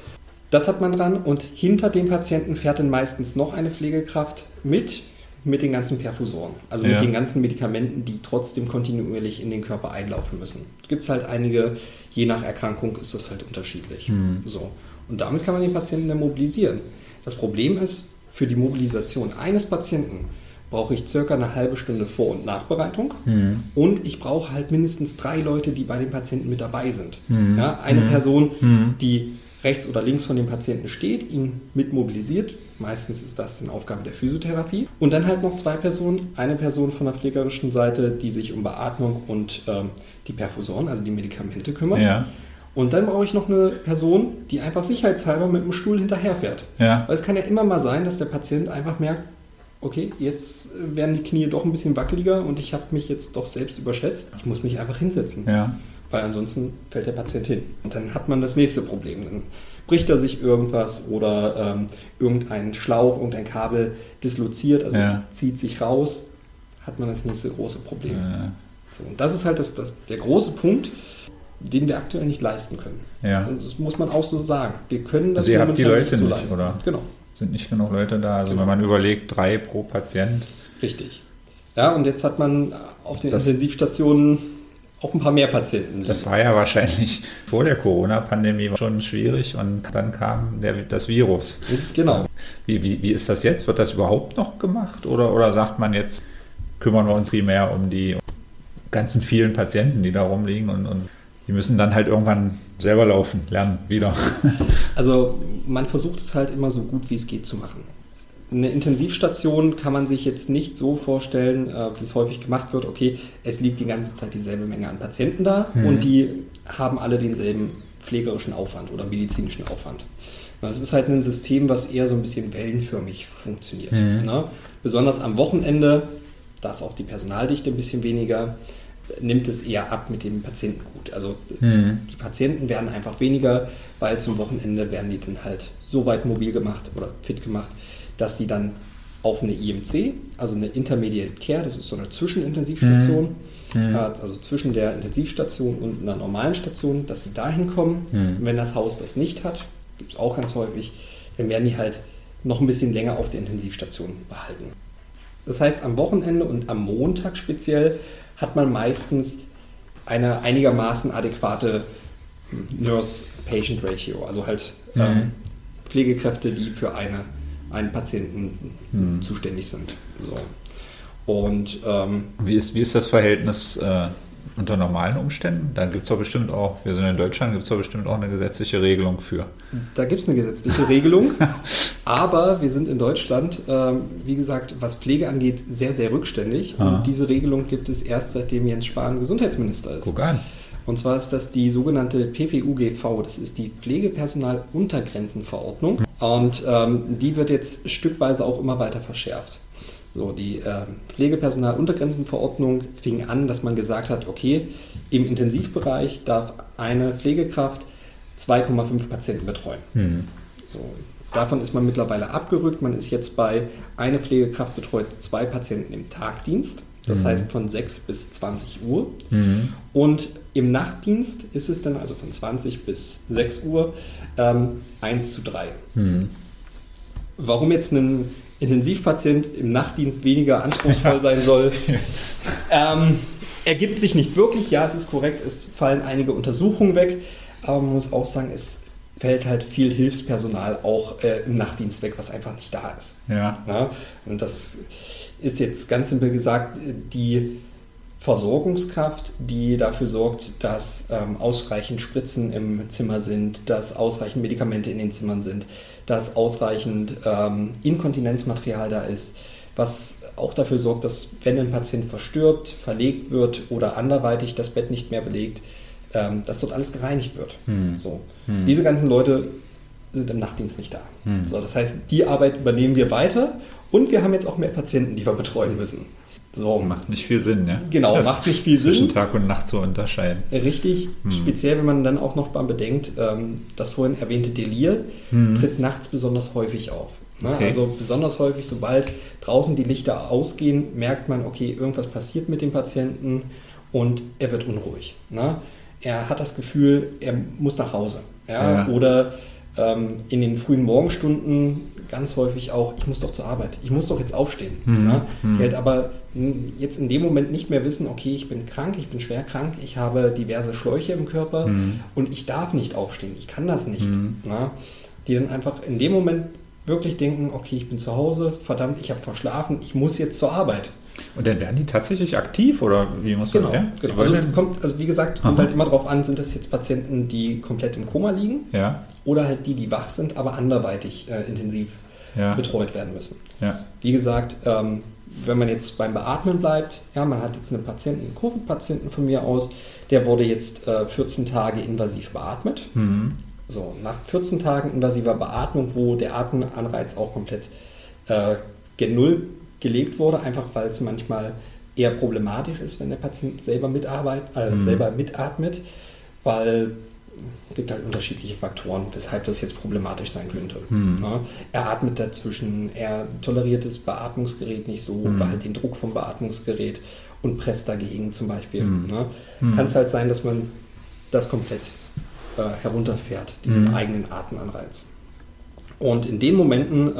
Das hat man dran und hinter dem Patienten fährt dann meistens noch eine Pflegekraft mit den ganzen Perfusoren, also mit den ganzen Medikamenten, die trotzdem kontinuierlich in den Körper einlaufen müssen. Es gibt halt einige, je nach Erkrankung ist das halt unterschiedlich. So. Und damit kann man den Patienten dann mobilisieren. Das Problem ist, für die Mobilisation eines Patienten brauche ich circa eine halbe Stunde Vor- und Nachbereitung und ich brauche halt mindestens 3 Leute, die bei dem Patienten mit dabei sind. Ja, eine Person, die rechts oder links von dem Patienten steht, ihn mit mobilisiert. Meistens ist das eine Aufgabe der Physiotherapie. Und dann halt noch 2 Personen. Eine Person von der pflegerischen Seite, die sich um Beatmung und die Perfusoren, also die Medikamente kümmert. Ja. Und dann brauche ich noch eine Person, die einfach sicherheitshalber mit dem Stuhl hinterherfährt. Ja. Weil es kann ja immer mal sein, dass der Patient einfach merkt, okay, jetzt werden die Knie doch ein bisschen wackeliger und ich habe mich jetzt doch selbst überschätzt. Ich muss mich einfach hinsetzen. Ja. Weil ansonsten fällt der Patient hin. Und dann hat man das nächste Problem. Dann bricht er sich irgendwas oder irgendein Schlauch, irgendein Kabel disloziert, also zieht sich raus, hat man das nächste große Problem. Ja. So, und das ist halt der große Punkt, den wir aktuell nicht leisten können. Ja. Das muss man auch so sagen. Wir können das ihr habt die Leute nicht so nicht, leisten. Oder? Genau. Sind nicht genug Leute da. Also wenn man überlegt, 3 pro Patient. Richtig. Ja, und jetzt hat man auf den Intensivstationen auch ein paar mehr Patienten. Das war ja wahrscheinlich vor der Corona-Pandemie schon schwierig und dann kam das Virus. Genau. Wie ist das jetzt? Wird das überhaupt noch gemacht? Oder sagt man jetzt, kümmern wir uns primär um die ganzen vielen Patienten, die da rumliegen und die müssen dann halt irgendwann selber laufen, lernen, wieder. Also man versucht es halt immer so gut wie es geht zu machen. Eine Intensivstation kann man sich jetzt nicht so vorstellen, wie es häufig gemacht wird, okay, es liegt die ganze Zeit dieselbe Menge an Patienten da und die haben alle denselben pflegerischen Aufwand oder medizinischen Aufwand. Es ist halt ein System, was eher so ein bisschen wellenförmig funktioniert. Ne? Besonders am Wochenende, da ist auch die Personaldichte ein bisschen weniger, nimmt es eher ab mit dem Patientengut. Also die Patienten werden einfach weniger, weil zum Wochenende werden die dann halt so weit mobil gemacht oder fit gemacht, dass sie dann auf eine IMC, also eine Intermediate Care, das ist so eine Zwischenintensivstation, also zwischen der Intensivstation und einer normalen Station, dass sie dahin kommen. Wenn das Haus das nicht hat, gibt es auch ganz häufig, dann werden die halt noch ein bisschen länger auf der Intensivstation behalten. Das heißt, am Wochenende und am Montag speziell hat man meistens eine einigermaßen adäquate Nurse-Patient-Ratio, also halt Pflegekräfte, die für einen Patienten zuständig sind. So. Und wie ist das Verhältnis unter normalen Umständen? Da gibt es doch bestimmt auch, wir sind in Deutschland, gibt es doch bestimmt auch eine gesetzliche Regelung für. Da gibt es eine gesetzliche Regelung, aber wir sind in Deutschland, wie gesagt, was Pflege angeht, sehr, sehr rückständig. Und diese Regelung gibt es erst seitdem Jens Spahn Gesundheitsminister ist. Guck an. Und zwar ist das die sogenannte PPUGV, das ist die Pflegepersonaluntergrenzenverordnung. Und die wird jetzt stückweise auch immer weiter verschärft. So, die Pflegepersonaluntergrenzenverordnung fing an, dass man gesagt hat, okay, im Intensivbereich darf eine Pflegekraft 2,5 Patienten betreuen. So, davon ist man mittlerweile abgerückt. Man ist jetzt bei, eine Pflegekraft betreut 2 Patienten im Tagdienst. Das heißt von 6 bis 20 Uhr. Und im Nachtdienst ist es dann also von 20 bis 6 Uhr 1:3. Warum jetzt ein Intensivpatient im Nachtdienst weniger anspruchsvoll sein soll, ergibt sich nicht wirklich. Ja, es ist korrekt, es fallen einige Untersuchungen weg, aber man muss auch sagen, es fällt halt viel Hilfspersonal auch im Nachtdienst weg, was einfach nicht da ist. Ja? Und das ist jetzt ganz simpel gesagt die Versorgungskraft, die dafür sorgt, dass ausreichend Spritzen im Zimmer sind, dass ausreichend Medikamente in den Zimmern sind, dass ausreichend Inkontinenzmaterial da ist, was auch dafür sorgt, dass wenn ein Patient verstirbt, verlegt wird oder anderweitig das Bett nicht mehr belegt, dass dort alles gereinigt wird. So. Diese ganzen Leute sind im Nachtdienst nicht da. So, das heißt, die Arbeit übernehmen wir weiter und wir haben jetzt auch mehr Patienten, die wir betreuen müssen. So. Macht nicht viel Sinn, ne? Genau, das macht nicht viel Sinn. Zwischen Tag und Nacht zu unterscheiden. Richtig, speziell wenn man dann auch noch mal bedenkt, das vorhin erwähnte Delir tritt nachts besonders häufig auf. Ne? Okay. Also besonders häufig, sobald draußen die Lichter ausgehen, merkt man, okay, irgendwas passiert mit dem Patienten und er wird unruhig. Ne? Er hat das Gefühl, er muss nach Hause. Ja? Oder in den frühen Morgenstunden ganz häufig auch, ich muss doch zur Arbeit, ich muss doch jetzt aufstehen. Ne? Hält aber jetzt in dem Moment nicht mehr wissen, okay, ich bin krank, ich bin schwer krank, ich habe diverse Schläuche im Körper und ich darf nicht aufstehen, ich kann das nicht. Ne? Die dann einfach in dem Moment wirklich denken, okay, ich bin zu Hause, verdammt, ich habe verschlafen, ich muss jetzt zur Arbeit. Und dann werden die tatsächlich aktiv oder wie muss man Genau. Also es kommt, also wie gesagt, kommt halt immer darauf an, sind das jetzt Patienten, die komplett im Koma liegen oder halt die wach sind, aber anderweitig intensiv betreut werden müssen. Ja. Wie gesagt, wenn man jetzt beim Beatmen bleibt, man hat jetzt einen Patienten, einen Covid-Patienten von mir aus, der wurde jetzt 14 Tage invasiv beatmet. So, nach 14 Tagen invasiver Beatmung, wo der Atemanreiz auch komplett gen Null gelegt wurde, einfach weil es manchmal eher problematisch ist, wenn der Patient selber mitatmet, weil es gibt halt unterschiedliche Faktoren, weshalb das jetzt problematisch sein könnte. Ja, er atmet dazwischen, er toleriert das Beatmungsgerät nicht so, oder halt den Druck vom Beatmungsgerät und presst dagegen zum Beispiel. Kann es halt sein, dass man das komplett herunterfährt, diesen eigenen Atemanreiz. Und in den Momenten,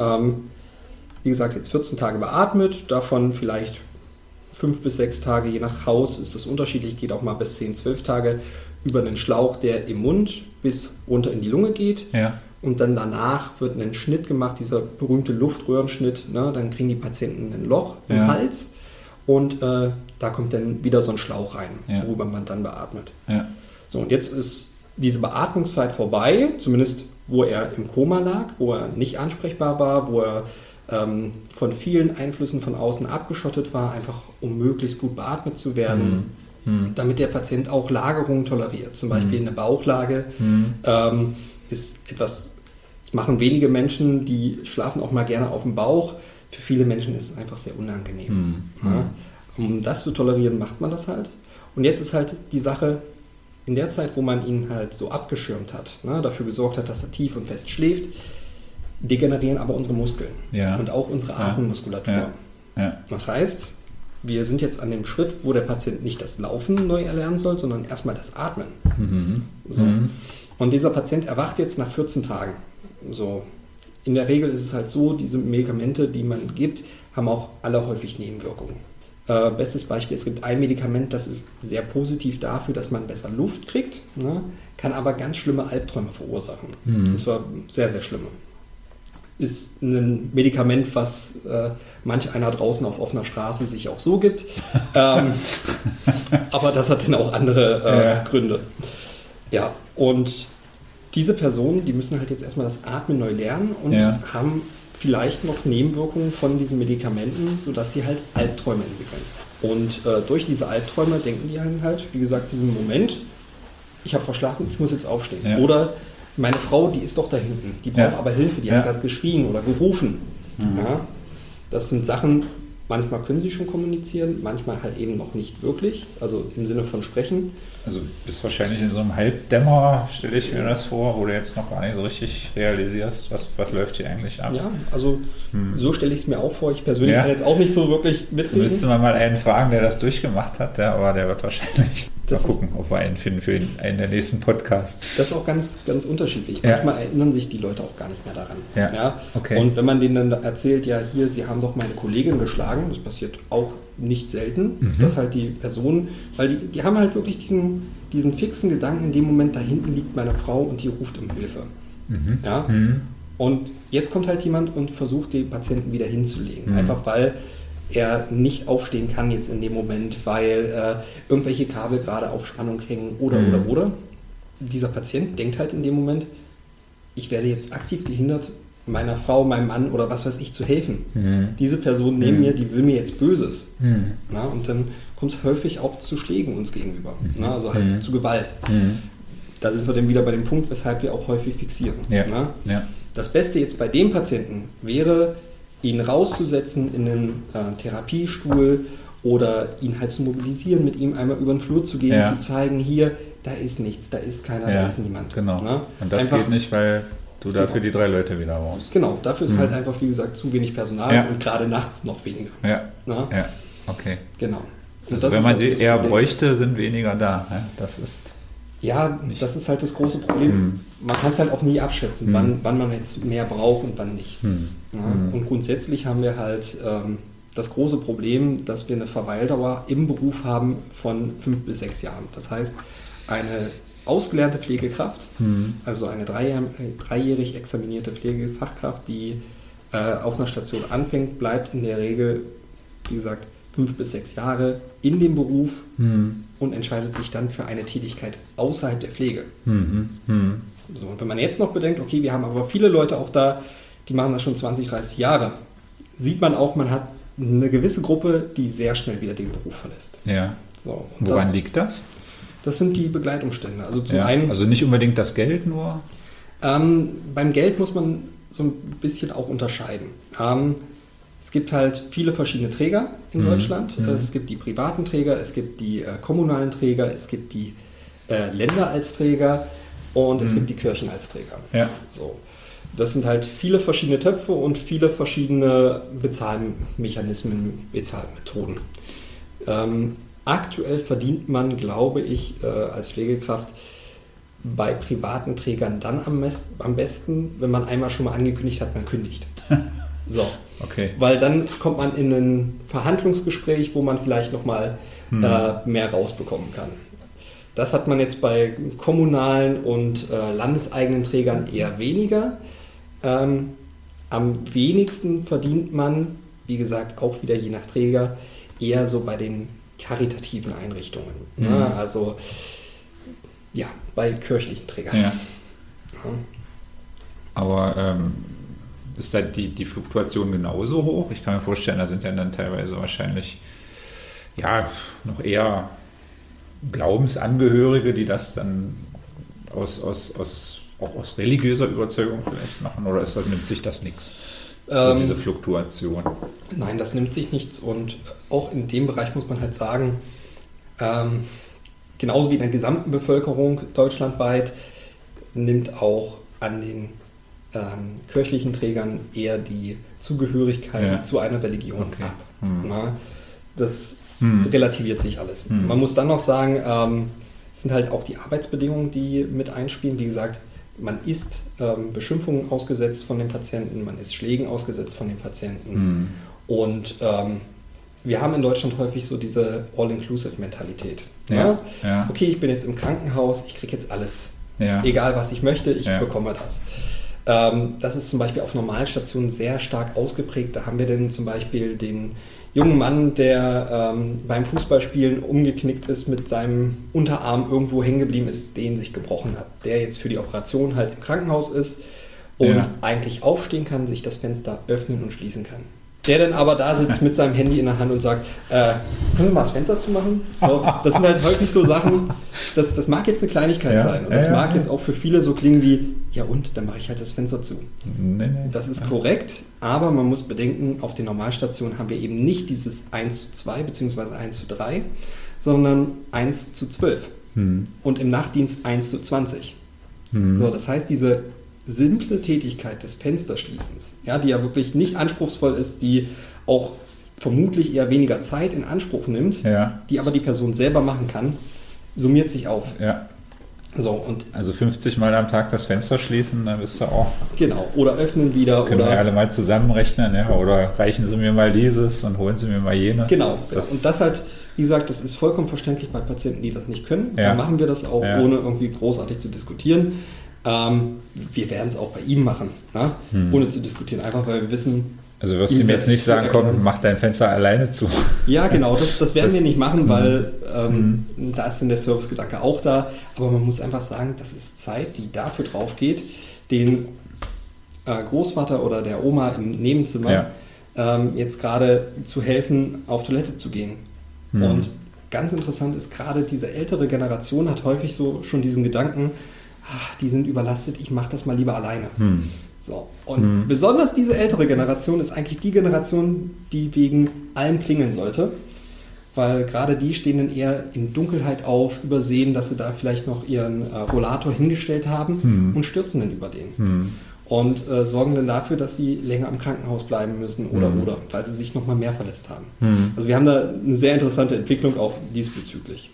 wie gesagt, jetzt 14 Tage beatmet, davon vielleicht 5 bis 6 Tage, je nach Haus ist das unterschiedlich, geht auch mal bis 10, 12 Tage über einen Schlauch, der im Mund bis runter in die Lunge geht. Und dann danach wird ein Schnitt gemacht, dieser berühmte Luftröhrenschnitt. Ne? Dann kriegen die Patienten ein Loch im Hals und da kommt dann wieder so ein Schlauch rein, worüber man dann beatmet. So, und jetzt ist diese Beatmungszeit vorbei, zumindest wo er im Koma lag, wo er nicht ansprechbar war, wo er von vielen Einflüssen von außen abgeschottet war, einfach um möglichst gut beatmet zu werden, damit der Patient auch Lagerungen toleriert. Zum Beispiel eine Bauchlage ist etwas, das machen wenige Menschen, die schlafen auch mal gerne auf dem Bauch. Für viele Menschen ist es einfach sehr unangenehm. Ja? Um das zu tolerieren, macht man das halt. Und jetzt ist halt die Sache, in der Zeit, wo man ihn halt so abgeschirmt hat, ne, dafür gesorgt hat, dass er tief und fest schläft, degenerieren aber unsere Muskeln und auch unsere Atemmuskulatur. Das heißt, wir sind jetzt an dem Schritt, wo der Patient nicht das Laufen neu erlernen soll, sondern erstmal das Atmen. So. Und dieser Patient erwacht jetzt nach 14 Tagen. So. In der Regel ist es halt so, diese Medikamente, die man gibt, haben auch alle häufig Nebenwirkungen. Bestes Beispiel, es gibt ein Medikament, das ist sehr positiv dafür, dass man besser Luft kriegt, ne, kann aber ganz schlimme Albträume verursachen. Und zwar sehr, sehr schlimme. Ist ein Medikament, was manch einer draußen auf offener Straße sich auch so gibt. Aber das hat dann auch andere Gründe. Ja, und diese Personen, die müssen halt jetzt erstmal das Atmen neu lernen und haben vielleicht noch Nebenwirkungen von diesen Medikamenten, sodass sie halt Albträume entwickeln. Und durch diese Albträume denken die halt, wie gesagt, diesen Moment, ich habe verschlafen, ich muss jetzt aufstehen. Oder meine Frau, die ist doch da hinten, die braucht aber Hilfe, die hat gerade geschrien oder gerufen. Ja, das sind Sachen, manchmal können sie schon kommunizieren, manchmal halt eben noch nicht wirklich, also im Sinne von sprechen. Also bist wahrscheinlich in so einem Halbdämmer, stelle ich mir das vor, wo du jetzt noch gar nicht so richtig realisierst, was läuft hier eigentlich ab. Ja, also so stelle ich es mir auch vor. Ich persönlich kann jetzt auch nicht so wirklich mitreden. Müsste man mal einen fragen, der das durchgemacht hat, aber der wird wahrscheinlich mal gucken, ob wir einen finden für einen der nächsten Podcasts. Das ist auch ganz, ganz unterschiedlich. Manchmal erinnern sich die Leute auch gar nicht mehr daran. Okay. Und wenn man denen dann erzählt, ja hier, sie haben doch meine Kollegin geschlagen, das passiert auch nicht selten, dass halt die Personen, weil die haben halt wirklich diesen fixen Gedanken, in dem Moment, da hinten liegt meine Frau und die ruft um Hilfe. Und jetzt kommt halt jemand und versucht, den Patienten wieder hinzulegen. Einfach weil er nicht aufstehen kann jetzt in dem Moment, weil irgendwelche Kabel gerade auf Spannung hängen oder. Dieser Patient denkt halt in dem Moment, ich werde jetzt aktiv gehindert, meiner Frau, meinem Mann oder was weiß ich zu helfen. Diese Person neben mir, die will mir jetzt Böses. Na, und dann kommt es häufig auch zu Schlägen uns gegenüber, na, also halt zu Gewalt. Da sind wir dann wieder bei dem Punkt, weshalb wir auch häufig fixieren. Na? Das Beste jetzt bei dem Patienten wäre, ihn rauszusetzen in einen Therapiestuhl oder ihn halt zu mobilisieren, mit ihm einmal über den Flur zu gehen, zu zeigen, hier, da ist nichts, da ist keiner, da ist niemand. Genau. Na? Und das geht nicht, weil du dafür die 3 Leute wieder brauchst. Genau, dafür ist halt einfach, wie gesagt, zu wenig Personal und gerade nachts noch weniger. Okay. Genau. Und also wenn man sie eher bräuchte, sind weniger da. Das ist... Ja, das ist halt das große Problem. Man kann es halt auch nie abschätzen, wann man jetzt mehr braucht und wann nicht. Und grundsätzlich haben wir halt das große Problem, dass wir eine Verweildauer im Beruf haben von 5 bis 6 Jahren. Das heißt, eine ausgelernte Pflegekraft, also eine dreijährig examinierte Pflegefachkraft, die auf einer Station anfängt, bleibt in der Regel, wie gesagt, 5 bis 6 Jahre in dem Beruf und entscheidet sich dann für eine Tätigkeit außerhalb der Pflege. So, und wenn man jetzt noch bedenkt, okay, wir haben aber viele Leute auch da, die machen das schon 20, 30 Jahre, sieht man auch, man hat eine gewisse Gruppe, die sehr schnell wieder den Beruf verlässt. Ja. So, woran liegt das? Das sind die Begleitumstände. Also zum einen, also nicht unbedingt das Geld nur? Beim Geld muss man so ein bisschen auch unterscheiden. Es gibt halt viele verschiedene Träger in Deutschland. Es gibt die privaten Träger, es gibt die kommunalen Träger, es gibt die Länder als Träger und es gibt die Kirchen als Träger. Ja. So. Das sind halt viele verschiedene Töpfe und viele verschiedene Bezahlmechanismen, Bezahlmethoden. Aktuell verdient man, glaube ich, als Pflegekraft bei privaten Trägern dann am besten, wenn man einmal schon mal angekündigt hat, man kündigt. So. Okay. Weil dann kommt man in ein Verhandlungsgespräch, wo man vielleicht nochmal mehr rausbekommen kann. Das hat man jetzt bei kommunalen und landeseigenen Trägern eher weniger. Am wenigsten verdient man, wie gesagt, auch wieder je nach Träger, eher so bei den karitativen Einrichtungen. Ja, also ja, bei kirchlichen Trägern. Ja. Aber ist da die Fluktuation genauso hoch? Ich kann mir vorstellen, da sind ja dann teilweise wahrscheinlich noch eher Glaubensangehörige, die das dann auch aus religiöser Überzeugung vielleicht machen, oder nimmt sich das nichts? So diese Fluktuation. Nein, das nimmt sich nichts, und auch in dem Bereich muss man halt sagen, genauso wie in der gesamten Bevölkerung deutschlandweit, nimmt auch an den kirchlichen Trägern eher die Zugehörigkeit zu einer Religion ab. Na, das relativiert sich alles. Man muss dann noch sagen, es sind halt auch die Arbeitsbedingungen, die mit einspielen. Wie gesagt, man ist Beschimpfungen ausgesetzt von den Patienten, man ist Schlägen ausgesetzt von den Patienten. Und wir haben in Deutschland häufig so diese All-Inclusive-Mentalität. Ja? Ja. Okay, ich bin jetzt im Krankenhaus, ich kriege jetzt alles. Ja. Egal, was ich möchte, ich bekomme das. Das ist zum Beispiel auf Normalstationen sehr stark ausgeprägt. Da haben wir dann zum Beispiel den jungen Mann, der beim Fußballspielen umgeknickt ist, mit seinem Unterarm irgendwo hängen geblieben ist, den sich gebrochen hat. Der jetzt für die Operation halt im Krankenhaus ist und eigentlich aufstehen kann, sich das Fenster öffnen und schließen kann. Der dann aber da sitzt mit seinem Handy in der Hand und sagt, können Sie mal das Fenster zumachen? So, das sind halt häufig so Sachen, das mag jetzt eine Kleinigkeit sein. Und das mag jetzt auch für viele so klingen wie, ja und, dann mache ich halt das Fenster zu. Nee. Das ist korrekt, aber man muss bedenken, auf den Normalstationen haben wir eben nicht dieses 1:2 bzw. 1:3, sondern 1:12. Und im Nachtdienst 1:20. So, das heißt, diese simple Tätigkeit des Fensterschließens, die ja wirklich nicht anspruchsvoll ist, die auch vermutlich eher weniger Zeit in Anspruch nimmt, die aber die Person selber machen kann, summiert sich auf. Ja. So, und also 50 Mal am Tag das Fenster schließen, dann bist du auch... Genau, oder öffnen wieder. Können wir alle mal zusammenrechnen, oder reichen Sie mir mal dieses und holen Sie mir mal jenes. Genau, und das halt, wie gesagt, das ist vollkommen verständlich bei Patienten, die das nicht können. Da machen wir das auch, ohne irgendwie großartig zu diskutieren. Wir werden es auch bei ihm machen, ohne zu diskutieren, einfach weil wir wissen... Also wirst du mir jetzt nicht sagen, komm, mach dein Fenster alleine zu. Ja, genau, das werden wir nicht machen, weil da ist dann der Servicegedanke auch da. Aber man muss einfach sagen, das ist Zeit, die dafür drauf geht, den Großvater oder der Oma im Nebenzimmer jetzt gerade zu helfen, auf Toilette zu gehen. Und ganz interessant ist, gerade diese ältere Generation hat häufig so schon diesen Gedanken, die sind überlastet, ich mache das mal lieber alleine. So. Und besonders diese ältere Generation ist eigentlich die Generation, die wegen allem klingeln sollte, weil gerade die stehen dann eher in Dunkelheit auf, übersehen, dass sie da vielleicht noch ihren Rollator hingestellt haben und stürzen dann über den. Und sorgen dann dafür, dass sie länger im Krankenhaus bleiben müssen oder, weil sie sich nochmal mehr verletzt haben. Also wir haben da eine sehr interessante Entwicklung auch diesbezüglich.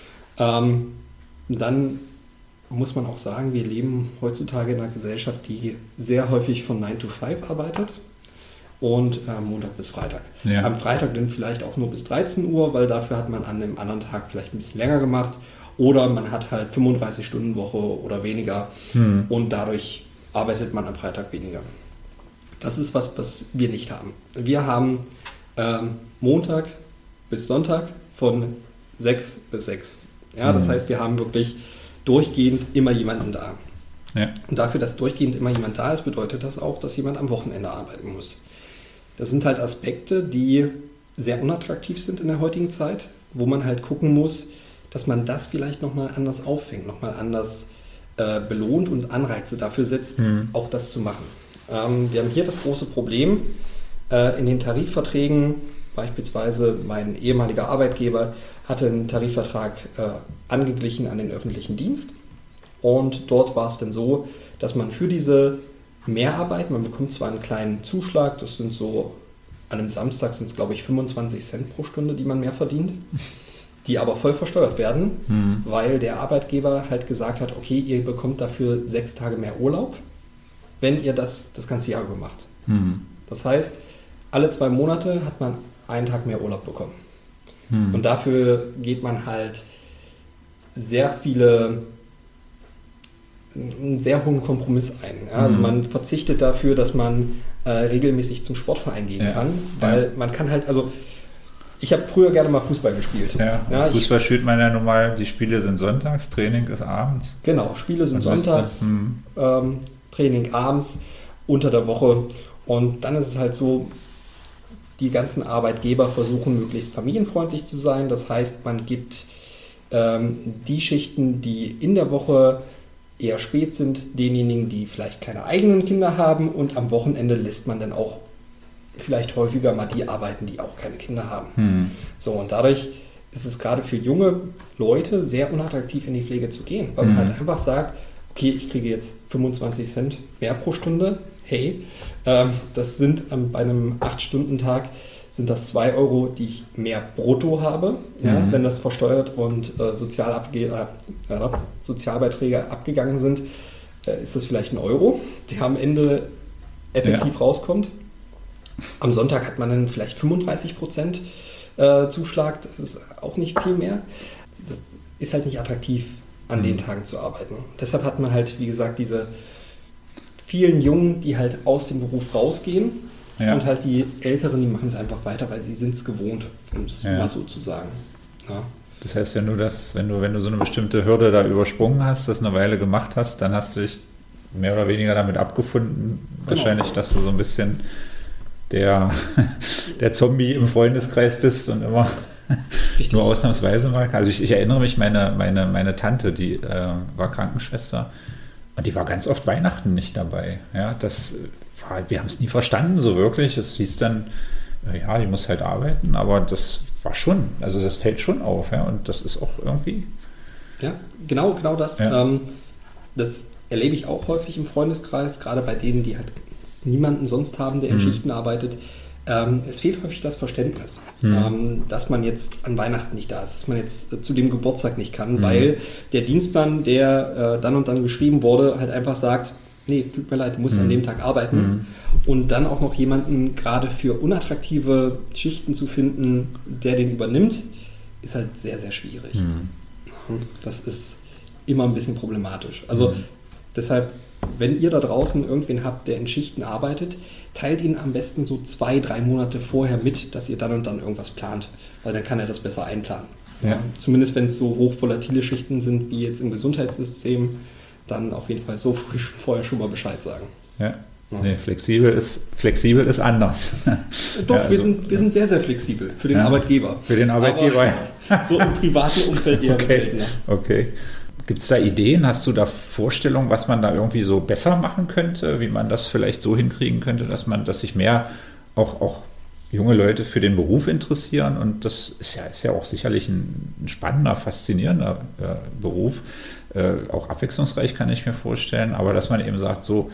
Dann muss man auch sagen, wir leben heutzutage in einer Gesellschaft, die sehr häufig von 9 to 5 arbeitet und Montag bis Freitag. Ja. Am Freitag dann vielleicht auch nur bis 13 Uhr, weil dafür hat man an einem anderen Tag vielleicht ein bisschen länger gemacht oder man hat halt 35-Stunden-Woche oder weniger und dadurch arbeitet man am Freitag weniger. Das ist was wir nicht haben. Wir haben Montag bis Sonntag von 6 bis 6. Ja, das heißt, wir haben wirklich durchgehend immer jemanden da. Ja. Und dafür, dass durchgehend immer jemand da ist, bedeutet das auch, dass jemand am Wochenende arbeiten muss. Das sind halt Aspekte, die sehr unattraktiv sind in der heutigen Zeit, wo man halt gucken muss, dass man das vielleicht nochmal anders auffängt, nochmal anders belohnt und Anreize dafür setzt, auch das zu machen. Wir haben hier das große Problem, in den Tarifverträgen, beispielsweise mein ehemaliger Arbeitgeber hatte einen Tarifvertrag angeglichen an den öffentlichen Dienst und dort war es dann so, dass man für diese Mehrarbeit, man bekommt zwar einen kleinen Zuschlag, das sind so, an einem Samstag sind es glaube ich 25 Cent pro Stunde, die man mehr verdient, die aber voll versteuert werden, weil der Arbeitgeber halt gesagt hat, okay, ihr bekommt dafür 6 Tage mehr Urlaub, wenn ihr das ganze Jahr über macht. Das heißt, alle 2 Monate hat man einen Tag mehr Urlaub bekommen. Und dafür geht man halt einen sehr hohen Kompromiss ein. Ja? Also man verzichtet dafür, dass man regelmäßig zum Sportverein gehen kann, weil man kann halt, also ich habe früher gerne mal Fußball gespielt. Ja, Fußball spielt man ja normal, die Spiele sind sonntags, Training ist abends. Genau, Spiele sind sonntags, Training abends, unter der Woche. Und dann ist es halt so, die ganzen Arbeitgeber versuchen möglichst familienfreundlich zu sein. Das heißt, man gibt die Schichten, die in der Woche eher spät sind, denjenigen, die vielleicht keine eigenen Kinder haben und am Wochenende lässt man dann auch vielleicht häufiger mal die arbeiten, die auch keine Kinder haben. So, und dadurch ist es gerade für junge Leute sehr unattraktiv in die Pflege zu gehen, weil man halt einfach sagt, okay, ich kriege jetzt 25 Cent mehr pro Stunde, hey, das sind bei einem 8-Stunden-Tag sind das 2 Euro, die ich mehr brutto habe, ja, wenn das versteuert und Sozialbeiträge abgegangen sind, ist das vielleicht 1 Euro, der am Ende effektiv rauskommt. Am Sonntag hat man dann vielleicht 35% Zuschlag, das ist auch nicht viel mehr. Das ist halt nicht attraktiv, an den Tagen zu arbeiten. Deshalb hat man halt, wie gesagt, diese vielen Jungen, die halt aus dem Beruf rausgehen und halt die Älteren, die machen es einfach weiter, weil sie sind es gewohnt, um es mal so zu sagen. Ja. Das heißt, wenn du so eine bestimmte Hürde da übersprungen hast, das eine Weile gemacht hast, dann hast du dich mehr oder weniger damit abgefunden, wahrscheinlich, dass du so ein bisschen der Zombie im Freundeskreis bist und immer nur ausnahmsweise mal. Also ich erinnere mich, meine Tante, die war Krankenschwester und die war ganz oft Weihnachten nicht dabei. Ja, wir haben es nie verstanden so wirklich. Es hieß dann, ja, die muss halt arbeiten, aber das war schon, also das fällt schon auf, ja, und das ist auch irgendwie... Ja, genau das. Ja. Das erlebe ich auch häufig im Freundeskreis, gerade bei denen, die halt niemanden sonst haben, der in Schichten arbeitet. Es fehlt häufig das Verständnis, dass man jetzt an Weihnachten nicht da ist, dass man jetzt zu dem Geburtstag nicht kann, weil der Dienstplan, der dann und dann geschrieben wurde, halt einfach sagt, nee, tut mir leid, du musst an dem Tag arbeiten. Und dann auch noch jemanden gerade für unattraktive Schichten zu finden, der den übernimmt, ist halt sehr, sehr schwierig. Das ist immer ein bisschen problematisch. Also deshalb, wenn ihr da draußen irgendwen habt, der in Schichten arbeitet, teilt ihn am besten so 2-3 Monate vorher mit, dass ihr dann und dann irgendwas plant, weil dann kann er das besser einplanen. Ja. Zumindest wenn es so hochvolatile Schichten sind wie jetzt im Gesundheitssystem, dann auf jeden Fall so früh vorher schon mal Bescheid sagen. Ja. Ja. Nee, flexibel ist anders. Doch, Ja, wir sind sehr, sehr flexibel für den Arbeitgeber. Für den Arbeitgeber, aber so im privaten Umfeld eher seltener. Okay. Gibt es da Ideen? Hast du da Vorstellungen, was man da irgendwie so besser machen könnte? Wie man das vielleicht so hinkriegen könnte, dass sich mehr auch junge Leute für den Beruf interessieren? Und das ist ja auch sicherlich ein spannender, faszinierender Beruf. Auch abwechslungsreich, kann ich mir vorstellen. Aber dass man eben sagt, so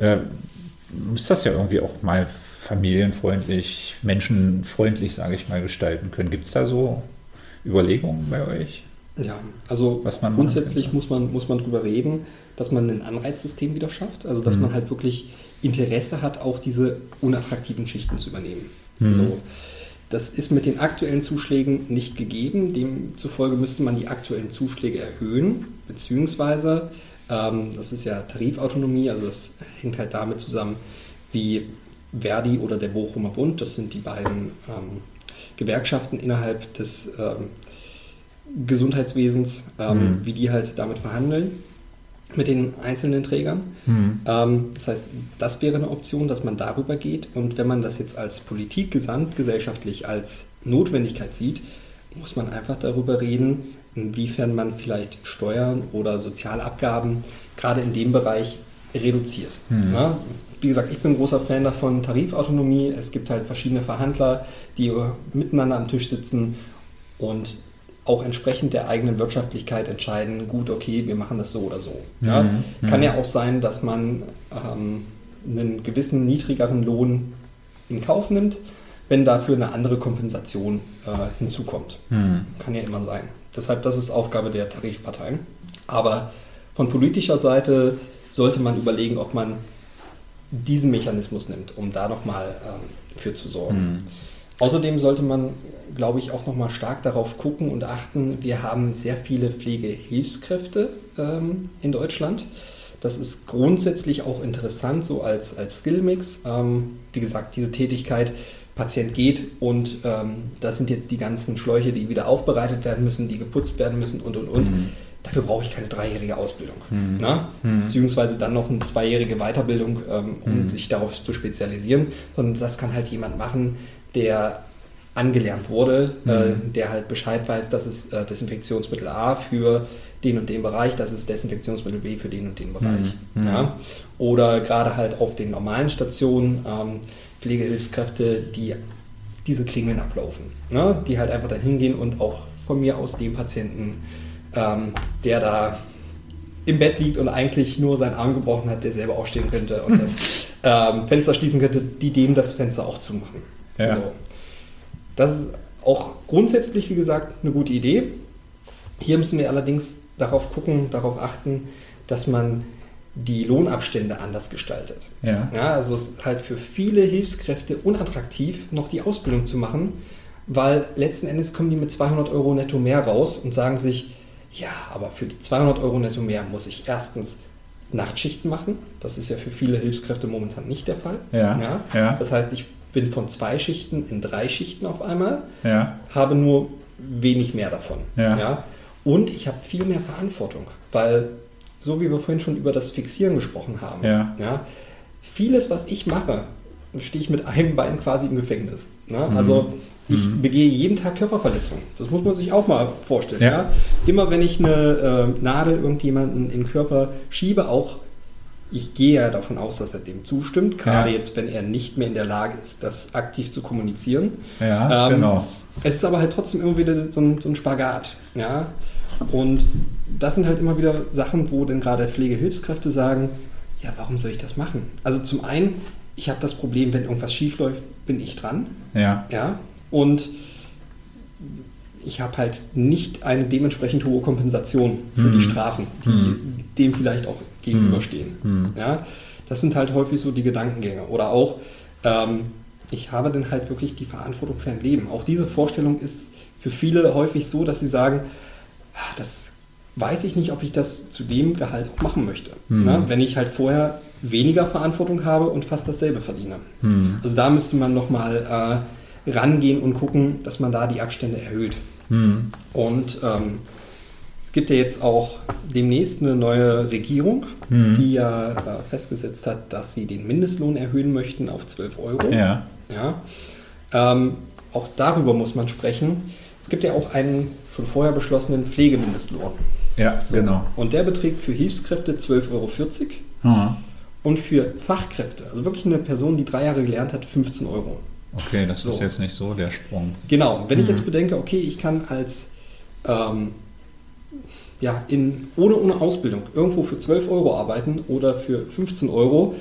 muss das ja irgendwie auch mal familienfreundlich, menschenfreundlich, sage ich mal, gestalten können. Gibt es da so Überlegungen bei euch? Ja, also grundsätzlich muss man drüber reden, dass man ein Anreizsystem wieder schafft. Also dass man halt wirklich Interesse hat, auch diese unattraktiven Schichten zu übernehmen. Also das ist mit den aktuellen Zuschlägen nicht gegeben. Demzufolge müsste man die aktuellen Zuschläge erhöhen, beziehungsweise das ist ja Tarifautonomie, also das hängt halt damit zusammen, wie Verdi oder der Bochumer Bund, das sind die beiden Gewerkschaften innerhalb des Gesundheitswesens, wie die halt damit verhandeln mit den einzelnen Trägern. Das heißt, das wäre eine Option, dass man darüber geht. Und wenn man das jetzt als Politik gesamtgesellschaftlich als Notwendigkeit sieht, muss man einfach darüber reden, inwiefern man vielleicht Steuern oder Sozialabgaben gerade in dem Bereich reduziert. Na, wie gesagt, ich bin großer Fan davon, Tarifautonomie. Es gibt halt verschiedene Verhandler, die miteinander am Tisch sitzen und auch entsprechend der eigenen Wirtschaftlichkeit entscheiden, gut, okay, wir machen das so oder so. Ja? Kann ja auch sein, dass man einen gewissen niedrigeren Lohn in Kauf nimmt, wenn dafür eine andere Kompensation hinzukommt. Kann ja immer sein. Deshalb, das ist Aufgabe der Tarifparteien. Aber von politischer Seite sollte man überlegen, ob man diesen Mechanismus nimmt, um da nochmal für zu sorgen. Außerdem sollte man, glaube ich, auch nochmal stark darauf gucken und achten, wir haben sehr viele Pflegehilfskräfte in Deutschland. Das ist grundsätzlich auch interessant, so als Skillmix. Wie gesagt, diese Tätigkeit, Patient geht und das sind jetzt die ganzen Schläuche, die wieder aufbereitet werden müssen, die geputzt werden müssen und. Dafür brauche ich keine 3-jährige Ausbildung. Beziehungsweise dann noch eine 2-jährige Weiterbildung, um sich darauf zu spezialisieren. Sondern das kann halt jemand machen, der angelernt wurde, der halt Bescheid weiß, das ist Desinfektionsmittel A für den und den Bereich, das ist Desinfektionsmittel B für den und den Bereich. Ja? Oder gerade halt auf den normalen Stationen Pflegehilfskräfte, die diese Klingeln ablaufen. Ne? Die halt einfach dann hingehen und auch von mir aus dem Patienten, der da im Bett liegt und eigentlich nur seinen Arm gebrochen hat, der selber aufstehen könnte und das Fenster schließen könnte, die dem das Fenster auch zumachen. Ja. So. Das ist auch grundsätzlich, wie gesagt, eine gute Idee. Hier müssen wir allerdings darauf achten, dass man die Lohnabstände anders gestaltet. Ja, also es ist halt für viele Hilfskräfte unattraktiv, noch die Ausbildung zu machen, weil letzten Endes kommen die mit 200 Euro netto mehr raus und sagen sich, ja, aber für die 200 Euro netto mehr muss ich erstens Nachtschichten machen. Das ist ja für viele Hilfskräfte momentan nicht der Fall. Ja. Das heißt, ich bin von 2 Schichten in 3 Schichten auf einmal, habe nur wenig mehr davon. Ja. Und ich habe viel mehr Verantwortung, weil, so wie wir vorhin schon über das Fixieren gesprochen haben, vieles, was ich mache, stehe ich mit einem Bein quasi im Gefängnis. Ne? Also ich begehe jeden Tag Körperverletzungen. Das muss man sich auch mal vorstellen. Ja. Immer wenn ich eine Nadel irgendjemanden im Körper schiebe, auch ich gehe ja davon aus, dass er dem zustimmt, gerade jetzt, wenn er nicht mehr in der Lage ist, das aktiv zu kommunizieren. Ja, genau. Es ist aber halt trotzdem immer wieder so ein Spagat. Ja? Und das sind halt immer wieder Sachen, wo dann gerade Pflegehilfskräfte sagen, ja, warum soll ich das machen? Also zum einen, ich habe das Problem, wenn irgendwas schief läuft, bin ich dran. Ja? Und ich habe halt nicht eine dementsprechend hohe Kompensation für die Strafen, die dem vielleicht auch gegenüberstehen. Ja? Das sind halt häufig so die Gedankengänge. Oder auch, ich habe dann halt wirklich die Verantwortung für ein Leben. Auch diese Vorstellung ist für viele häufig so, dass sie sagen, das weiß ich nicht, ob ich das zu dem Gehalt auch machen möchte. Ne? Wenn ich halt vorher weniger Verantwortung habe und fast dasselbe verdiene. Also da müsste man nochmal rangehen und gucken, dass man da die Abstände erhöht. Und Es gibt ja jetzt auch demnächst eine neue Regierung, die ja festgesetzt hat, dass sie den Mindestlohn erhöhen möchten auf 12 Euro. Ja. Ja. Auch darüber muss man sprechen. Es gibt ja auch einen schon vorher beschlossenen Pflegemindestlohn. Ja, So. genau. Und der beträgt für Hilfskräfte 12,40 Euro Mhm. und für Fachkräfte, also wirklich eine Person, die 3 Jahre gelernt hat, 15 Euro. Okay, das So. ist jetzt nicht so der Sprung. Genau, wenn ich jetzt bedenke, okay, ich kann als ohne Ausbildung irgendwo für 12 Euro arbeiten oder für 15 Euro,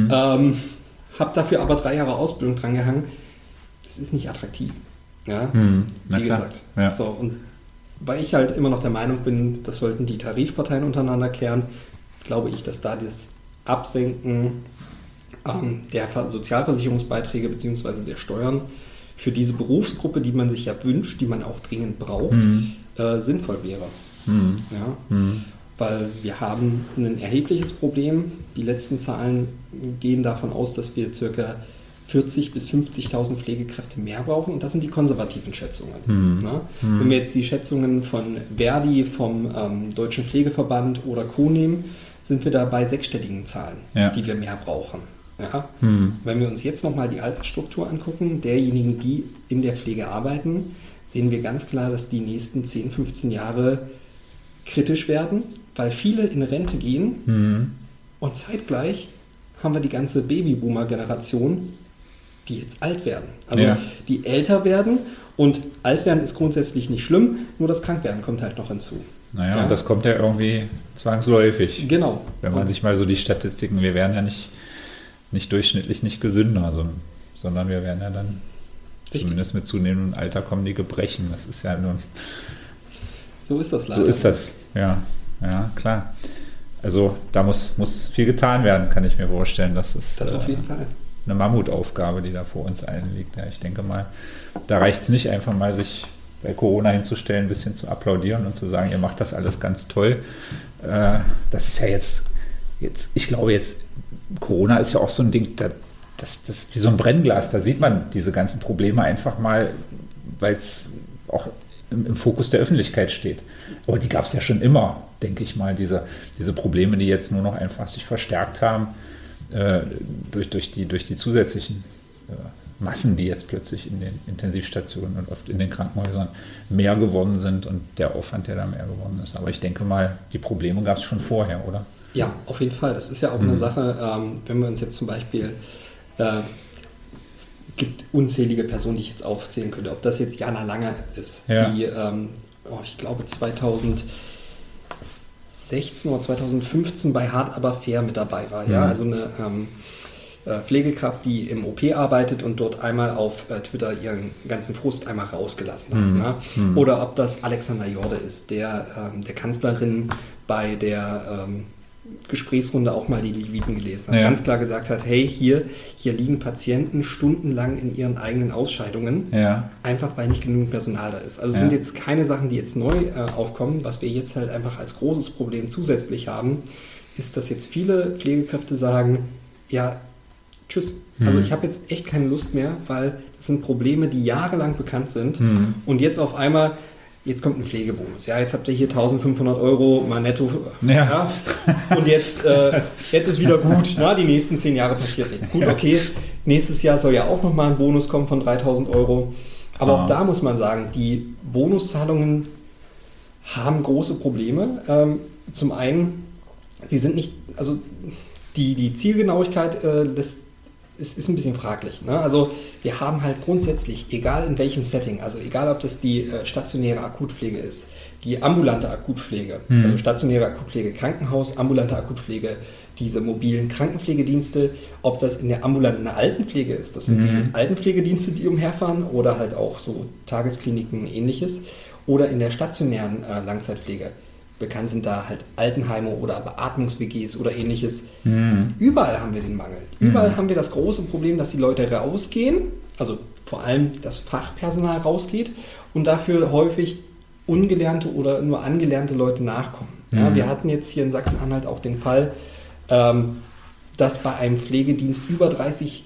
habe dafür aber 3 Jahre Ausbildung drangehangen, das ist nicht attraktiv. Ja? Na Wie klar. gesagt. Ja. So, und weil ich halt immer noch der Meinung bin, das sollten die Tarifparteien untereinander klären, glaube ich, dass da das Absenken der Sozialversicherungsbeiträge bzw. der Steuern für diese Berufsgruppe, die man sich ja wünscht, die man auch dringend braucht, sinnvoll wäre. Ja? Weil wir haben ein erhebliches Problem. Die letzten Zahlen gehen davon aus, dass wir ca. 40.000 bis 50.000 Pflegekräfte mehr brauchen. Und das sind die konservativen Schätzungen. Ne? Wenn wir jetzt die Schätzungen von Verdi, vom Deutschen Pflegeverband oder Co. nehmen, sind wir da bei 6-stelligen Zahlen, die wir mehr brauchen. Ja? Wenn wir uns jetzt nochmal die Altersstruktur angucken, derjenigen, die in der Pflege arbeiten, sehen wir ganz klar, dass die nächsten 10, 15 Jahre kritisch werden, weil viele in Rente gehen und zeitgleich haben wir die ganze Babyboomer-Generation, die jetzt alt werden. Also die älter werden, und alt werden ist grundsätzlich nicht schlimm, nur das Krankwerden kommt halt noch hinzu. Naja, und das kommt ja irgendwie zwangsläufig. Genau. Wenn man sich mal so die Statistiken, wir werden ja nicht durchschnittlich nicht gesünder, sondern wir werden ja dann zumindest mit zunehmendem Alter kommen die Gebrechen. Das ist ja nun... So ist das leider. So ist das, ja, klar. Also da muss viel getan werden, kann ich mir vorstellen. Das auf jeden Fall eine Mammutaufgabe, die da vor uns allen liegt. Ja, ich denke mal, da reicht es nicht einfach mal, sich bei Corona hinzustellen, ein bisschen zu applaudieren und zu sagen, ihr macht das alles ganz toll. Das ist ja jetzt, ich glaube jetzt, Corona ist ja auch so ein Ding, das ist wie so ein Brennglas, da sieht man diese ganzen Probleme einfach mal, weil es auch im Fokus der Öffentlichkeit steht. Aber die gab es ja schon immer, denke ich mal, diese Probleme, die jetzt nur noch einfach sich verstärkt haben durch die zusätzlichen Massen, die jetzt plötzlich in den Intensivstationen und oft in den Krankenhäusern mehr geworden sind und der Aufwand, der da mehr geworden ist. Aber ich denke mal, die Probleme gab es schon vorher, oder? Ja, auf jeden Fall. Das ist ja auch eine Sache, wenn wir uns jetzt zum Beispiel, es gibt unzählige Personen, die ich jetzt aufzählen könnte, ob das jetzt Jana Lange ist, die, ich glaube 2016 oder 2015 bei Hart aber fair mit dabei war. Ja? Also eine Pflegekraft, die im OP arbeitet und dort einmal auf Twitter ihren ganzen Frust einmal rausgelassen hat. Ne? Oder ob das Alexander Jorde ist, der Kanzlerin bei der Gesprächsrunde auch mal die Leviten gelesen hat. Ganz klar gesagt hat, hey, hier liegen Patienten stundenlang in ihren eigenen Ausscheidungen, einfach weil nicht genügend Personal da ist. Also es sind jetzt keine Sachen, die jetzt neu aufkommen. Was wir jetzt halt einfach als großes Problem zusätzlich haben, ist, dass jetzt viele Pflegekräfte sagen, ja, tschüss. Also ich habe jetzt echt keine Lust mehr, weil das sind Probleme, die jahrelang bekannt sind und jetzt auf einmal, jetzt kommt ein Pflegebonus. Ja, jetzt habt ihr hier 1.500 Euro mal netto. Ja. Und jetzt ist wieder gut. Na, die nächsten 10 Jahre passiert nichts. Gut, okay. Nächstes Jahr soll ja auch nochmal ein Bonus kommen von 3.000 Euro. Aber auch da muss man sagen, die Bonuszahlungen haben große Probleme. Zum einen, sie sind nicht, also die Zielgenauigkeit ist ein bisschen fraglich. Ne? Also wir haben halt grundsätzlich, egal in welchem Setting, also egal ob das die stationäre Akutpflege ist, die ambulante Akutpflege, also stationäre Akutpflege, Krankenhaus, ambulante Akutpflege, diese mobilen Krankenpflegedienste, ob das in der ambulanten Altenpflege ist, das sind die Altenpflegedienste, die umherfahren, oder halt auch so Tageskliniken, ähnliches, oder in der stationären Langzeitpflege. Bekannt sind da halt Altenheime oder Beatmungs-WGs oder ähnliches. Überall haben wir den Mangel. Überall haben wir das große Problem, dass die Leute rausgehen, also vor allem das Fachpersonal rausgeht und dafür häufig ungelernte oder nur angelernte Leute nachkommen. Ja, wir hatten jetzt hier in Sachsen-Anhalt auch den Fall, dass bei einem Pflegedienst über 30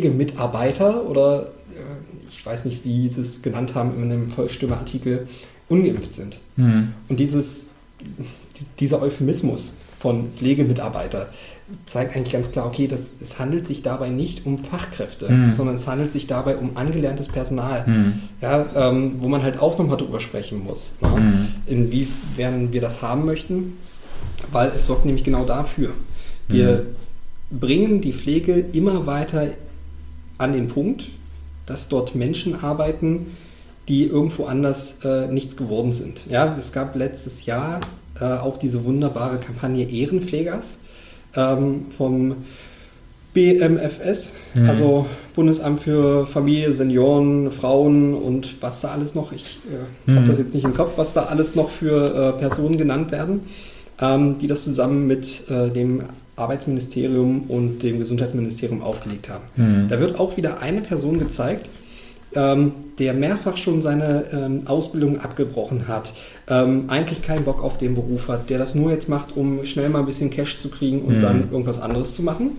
Pflegemitarbeiter oder ich weiß nicht, wie sie es genannt haben in einem Vollstimmeartikel, ungeimpft sind. Und dieser Euphemismus von Pflegemitarbeiter zeigt eigentlich ganz klar, okay, es handelt sich dabei nicht um Fachkräfte, sondern es handelt sich dabei um angelerntes Personal, ja, wo man halt auch nochmal drüber sprechen muss, ne? Inwiefern wir das haben möchten, weil es sorgt nämlich genau dafür. Wir bringen die Pflege immer weiter an den Punkt, dass dort Menschen arbeiten, die irgendwo anders nichts geworden sind. Ja, es gab letztes Jahr auch diese wunderbare Kampagne Ehrenpflegers vom BMFS, also Bundesamt für Familie, Senioren, Frauen und was da alles noch, ich habe das jetzt nicht im Kopf, was da alles noch für Personen genannt werden, die das zusammen mit dem Arbeitsministerium und dem Gesundheitsministerium aufgelegt haben. Da wird auch wieder eine Person gezeigt, der mehrfach schon seine Ausbildung abgebrochen hat, eigentlich keinen Bock auf den Beruf hat, der das nur jetzt macht, um schnell mal ein bisschen Cash zu kriegen und dann irgendwas anderes zu machen.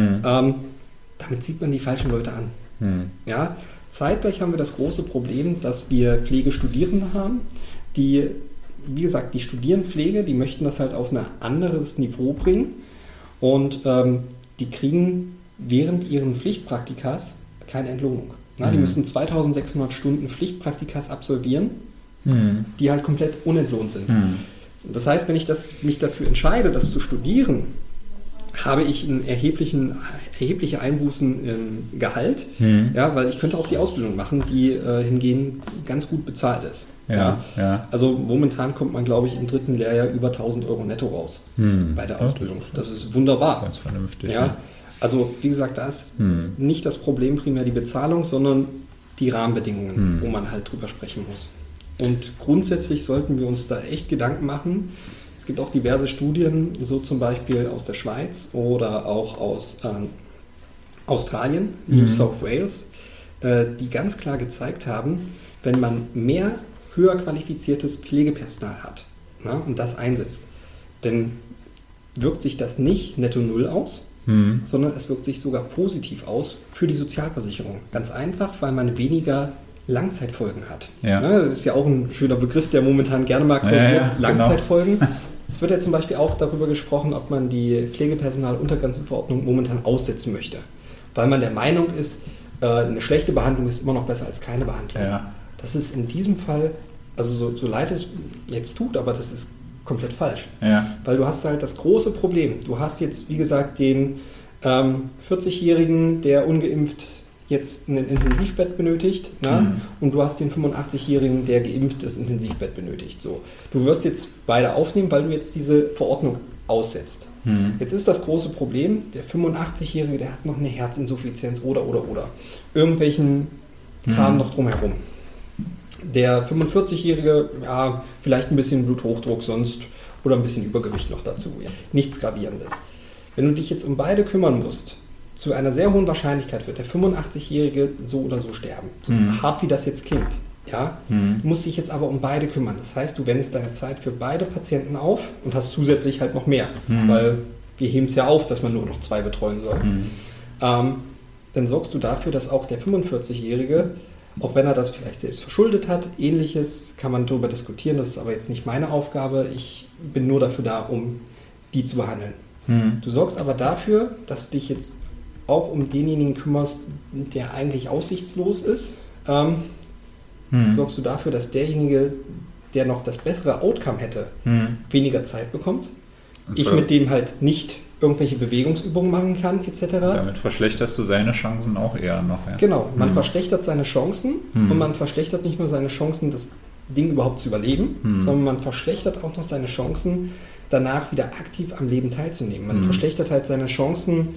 Damit zieht man die falschen Leute an. Ja? Zeitgleich haben wir das große Problem, dass wir Pflegestudierende haben, die, wie gesagt, die studieren Pflege, die möchten das halt auf ein anderes Niveau bringen und die kriegen während ihren Pflichtpraktikas keine Entlohnung. Na, die müssen 2600 Stunden Pflichtpraktikas absolvieren, die halt komplett unentlohnt sind. Das heißt, wenn ich mich dafür entscheide, das zu studieren, habe ich erhebliche Einbußen im Gehalt, ja, weil ich könnte auch die Ausbildung machen, die hingegen ganz gut bezahlt ist. Ja. Also momentan kommt man, glaube ich, im 3. Lehrjahr über 1.000 Euro netto raus bei der Ausbildung. Das ist wunderbar. Ganz vernünftig. Ja. Also wie gesagt, da ist nicht das Problem primär die Bezahlung, sondern die Rahmenbedingungen, wo man halt drüber sprechen muss. Und grundsätzlich sollten wir uns da echt Gedanken machen. Es gibt auch diverse Studien, so zum Beispiel aus der Schweiz oder auch aus Australien, New South Wales, die ganz klar gezeigt haben, wenn man mehr höher qualifiziertes Pflegepersonal hat, na, und das einsetzt, dann wirkt sich das nicht netto null aus, sondern es wirkt sich sogar positiv aus für die Sozialversicherung. Ganz einfach, weil man weniger Langzeitfolgen hat. Ja. Ne, das ist ja auch ein schöner Begriff, der momentan gerne mal kursiert, Langzeitfolgen. Genau. Es wird ja zum Beispiel auch darüber gesprochen, ob man die Pflegepersonaluntergrenzenverordnung momentan aussetzen möchte. Weil man der Meinung ist, eine schlechte Behandlung ist immer noch besser als keine Behandlung. Ja. Das ist in diesem Fall, also so leid es jetzt tut, aber das ist komplett falsch. Ja. Weil du hast halt das große Problem. Du hast jetzt, wie gesagt, den 40-Jährigen, der ungeimpft jetzt ein Intensivbett benötigt, und du hast den 85-Jährigen, der geimpft das Intensivbett benötigt. So. Du wirst jetzt beide aufnehmen, weil du jetzt diese Verordnung aussetzt. Jetzt ist das große Problem, der 85-Jährige, der hat noch eine Herzinsuffizienz oder. Irgendwelchen Kram noch drumherum. Der 45-Jährige, ja, vielleicht ein bisschen Bluthochdruck sonst oder ein bisschen Übergewicht noch dazu. Ja. Nichts Gravierendes. Wenn du dich jetzt um beide kümmern musst, zu einer sehr hohen Wahrscheinlichkeit wird der 85-Jährige so oder so sterben. So hart wie das jetzt klingt. Ja? Du musst dich jetzt aber um beide kümmern. Das heißt, du wendest deine Zeit für beide Patienten auf und hast zusätzlich halt noch mehr. Weil wir heben es ja auf, dass man nur noch 2 betreuen soll. Dann sorgst du dafür, dass auch der 45-Jährige, auch wenn er das vielleicht selbst verschuldet hat, ähnliches, kann man darüber diskutieren, das ist aber jetzt nicht meine Aufgabe. Ich bin nur dafür da, um die zu behandeln. Du sorgst aber dafür, dass du dich jetzt auch um denjenigen kümmerst, der eigentlich aussichtslos ist, sorgst du dafür, dass derjenige, der noch das bessere Outcome hätte, weniger Zeit bekommt. Okay. Ich mit dem halt nicht irgendwelche Bewegungsübungen machen kann, etc. Damit verschlechterst du seine Chancen auch eher noch. Ja? Genau, man verschlechtert seine Chancen und man verschlechtert nicht nur seine Chancen, das Ding überhaupt zu überleben, sondern man verschlechtert auch noch seine Chancen, danach wieder aktiv am Leben teilzunehmen. Man verschlechtert halt seine Chancen,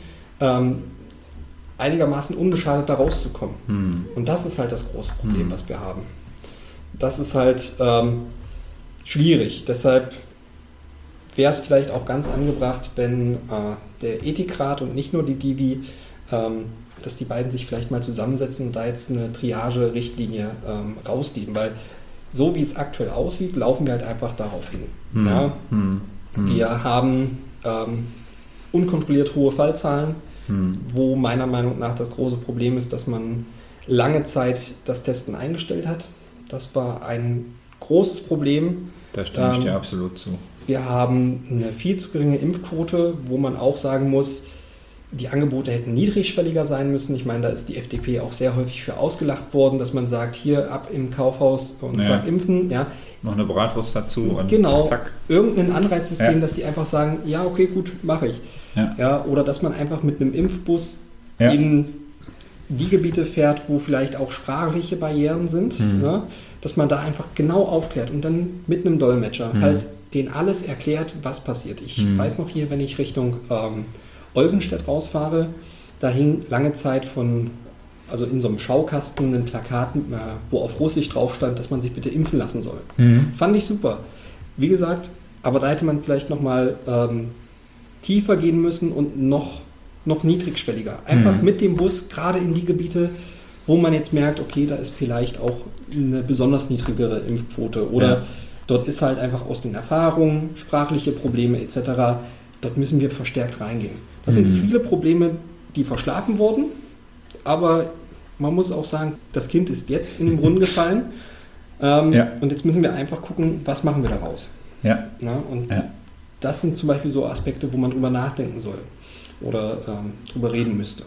einigermaßen unbeschadet da rauszukommen. Und das ist halt das große Problem, was wir haben. Das ist halt schwierig. Deshalb wäre es vielleicht auch ganz angebracht, wenn der Ethikrat und nicht nur die Divi, dass die beiden sich vielleicht mal zusammensetzen und da jetzt eine Triage-Richtlinie rausgeben. Weil so wie es aktuell aussieht, laufen wir halt einfach darauf hin. Ja? Wir haben unkontrolliert hohe Fallzahlen, wo meiner Meinung nach das große Problem ist, dass man lange Zeit das Testen eingestellt hat. Das war ein großes Problem. Da stimme ich dir absolut zu. Wir haben eine viel zu geringe Impfquote, wo man auch sagen muss, die Angebote hätten niedrigschwelliger sein müssen. Ich meine, da ist die FDP auch sehr häufig für ausgelacht worden, dass man sagt, hier ab im Kaufhaus und zack, impfen. Ja. Noch eine Bratwurst dazu und genau, zack. Irgendein Anreizsystem, dass die einfach sagen, ja, okay, gut, mache ich. Ja, oder dass man einfach mit einem Impfbus in die Gebiete fährt, wo vielleicht auch sprachliche Barrieren sind, ne? Dass man da einfach genau aufklärt und dann mit einem Dolmetscher halt denen alles erklärt, was passiert. Ich weiß noch hier, wenn ich Richtung Olvenstedt rausfahre, da hing lange Zeit also in so einem Schaukasten ein Plakat, wo auf Russisch drauf stand, dass man sich bitte impfen lassen soll. Fand ich super. Wie gesagt, aber da hätte man vielleicht nochmal tiefer gehen müssen und noch niedrigschwelliger. Einfach mit dem Bus gerade in die Gebiete, wo man jetzt merkt, okay, da ist vielleicht auch eine besonders niedrigere Impfquote oder dort ist halt einfach aus den Erfahrungen, sprachliche Probleme etc., dort müssen wir verstärkt reingehen. Das sind viele Probleme, die verschlafen wurden, aber man muss auch sagen, das Kind ist jetzt in den Brunnen gefallen und jetzt müssen wir einfach gucken, was machen wir daraus. Das sind zum Beispiel so Aspekte, wo man drüber nachdenken soll oder drüber reden müsste.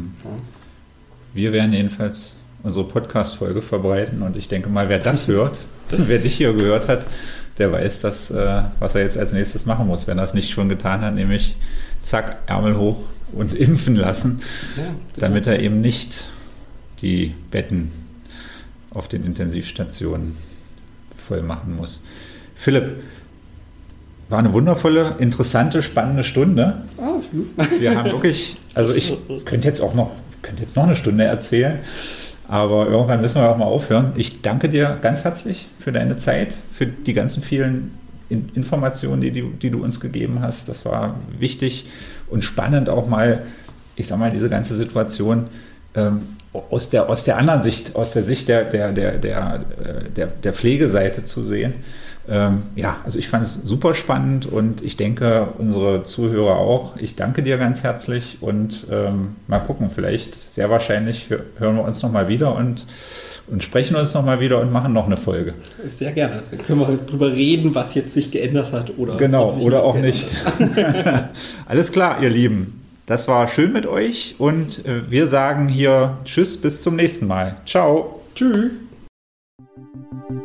Wir werden jedenfalls unsere Podcast-Folge verbreiten und ich denke mal, wer das hört, wer dich hier gehört hat, der weiß, was er jetzt als nächstes machen muss, wenn er es nicht schon getan hat, nämlich zack, Ärmel hoch und impfen lassen, damit er eben nicht die Betten auf den Intensivstationen voll machen muss. Philipp, war eine wundervolle, interessante, spannende Stunde. Wir haben wirklich, also ich könnte jetzt noch eine Stunde erzählen, aber irgendwann müssen wir auch mal aufhören. Ich danke dir ganz herzlich für deine Zeit, für die ganzen vielen Informationen, die du uns gegeben hast. Das war wichtig und spannend auch mal, ich sag mal, diese ganze Situation aus der anderen Sicht, aus der Sicht der Pflegeseite zu sehen. Also ich fand es super spannend und ich denke, unsere Zuhörer auch. Ich danke dir ganz herzlich und mal gucken, vielleicht sehr wahrscheinlich hören wir uns nochmal wieder und sprechen uns nochmal wieder und machen noch eine Folge. Sehr gerne. Dann können wir drüber reden, was jetzt sich geändert hat oder oder auch nicht. Alles klar, ihr Lieben. Das war schön mit euch und wir sagen hier Tschüss, bis zum nächsten Mal. Ciao. Tschüss.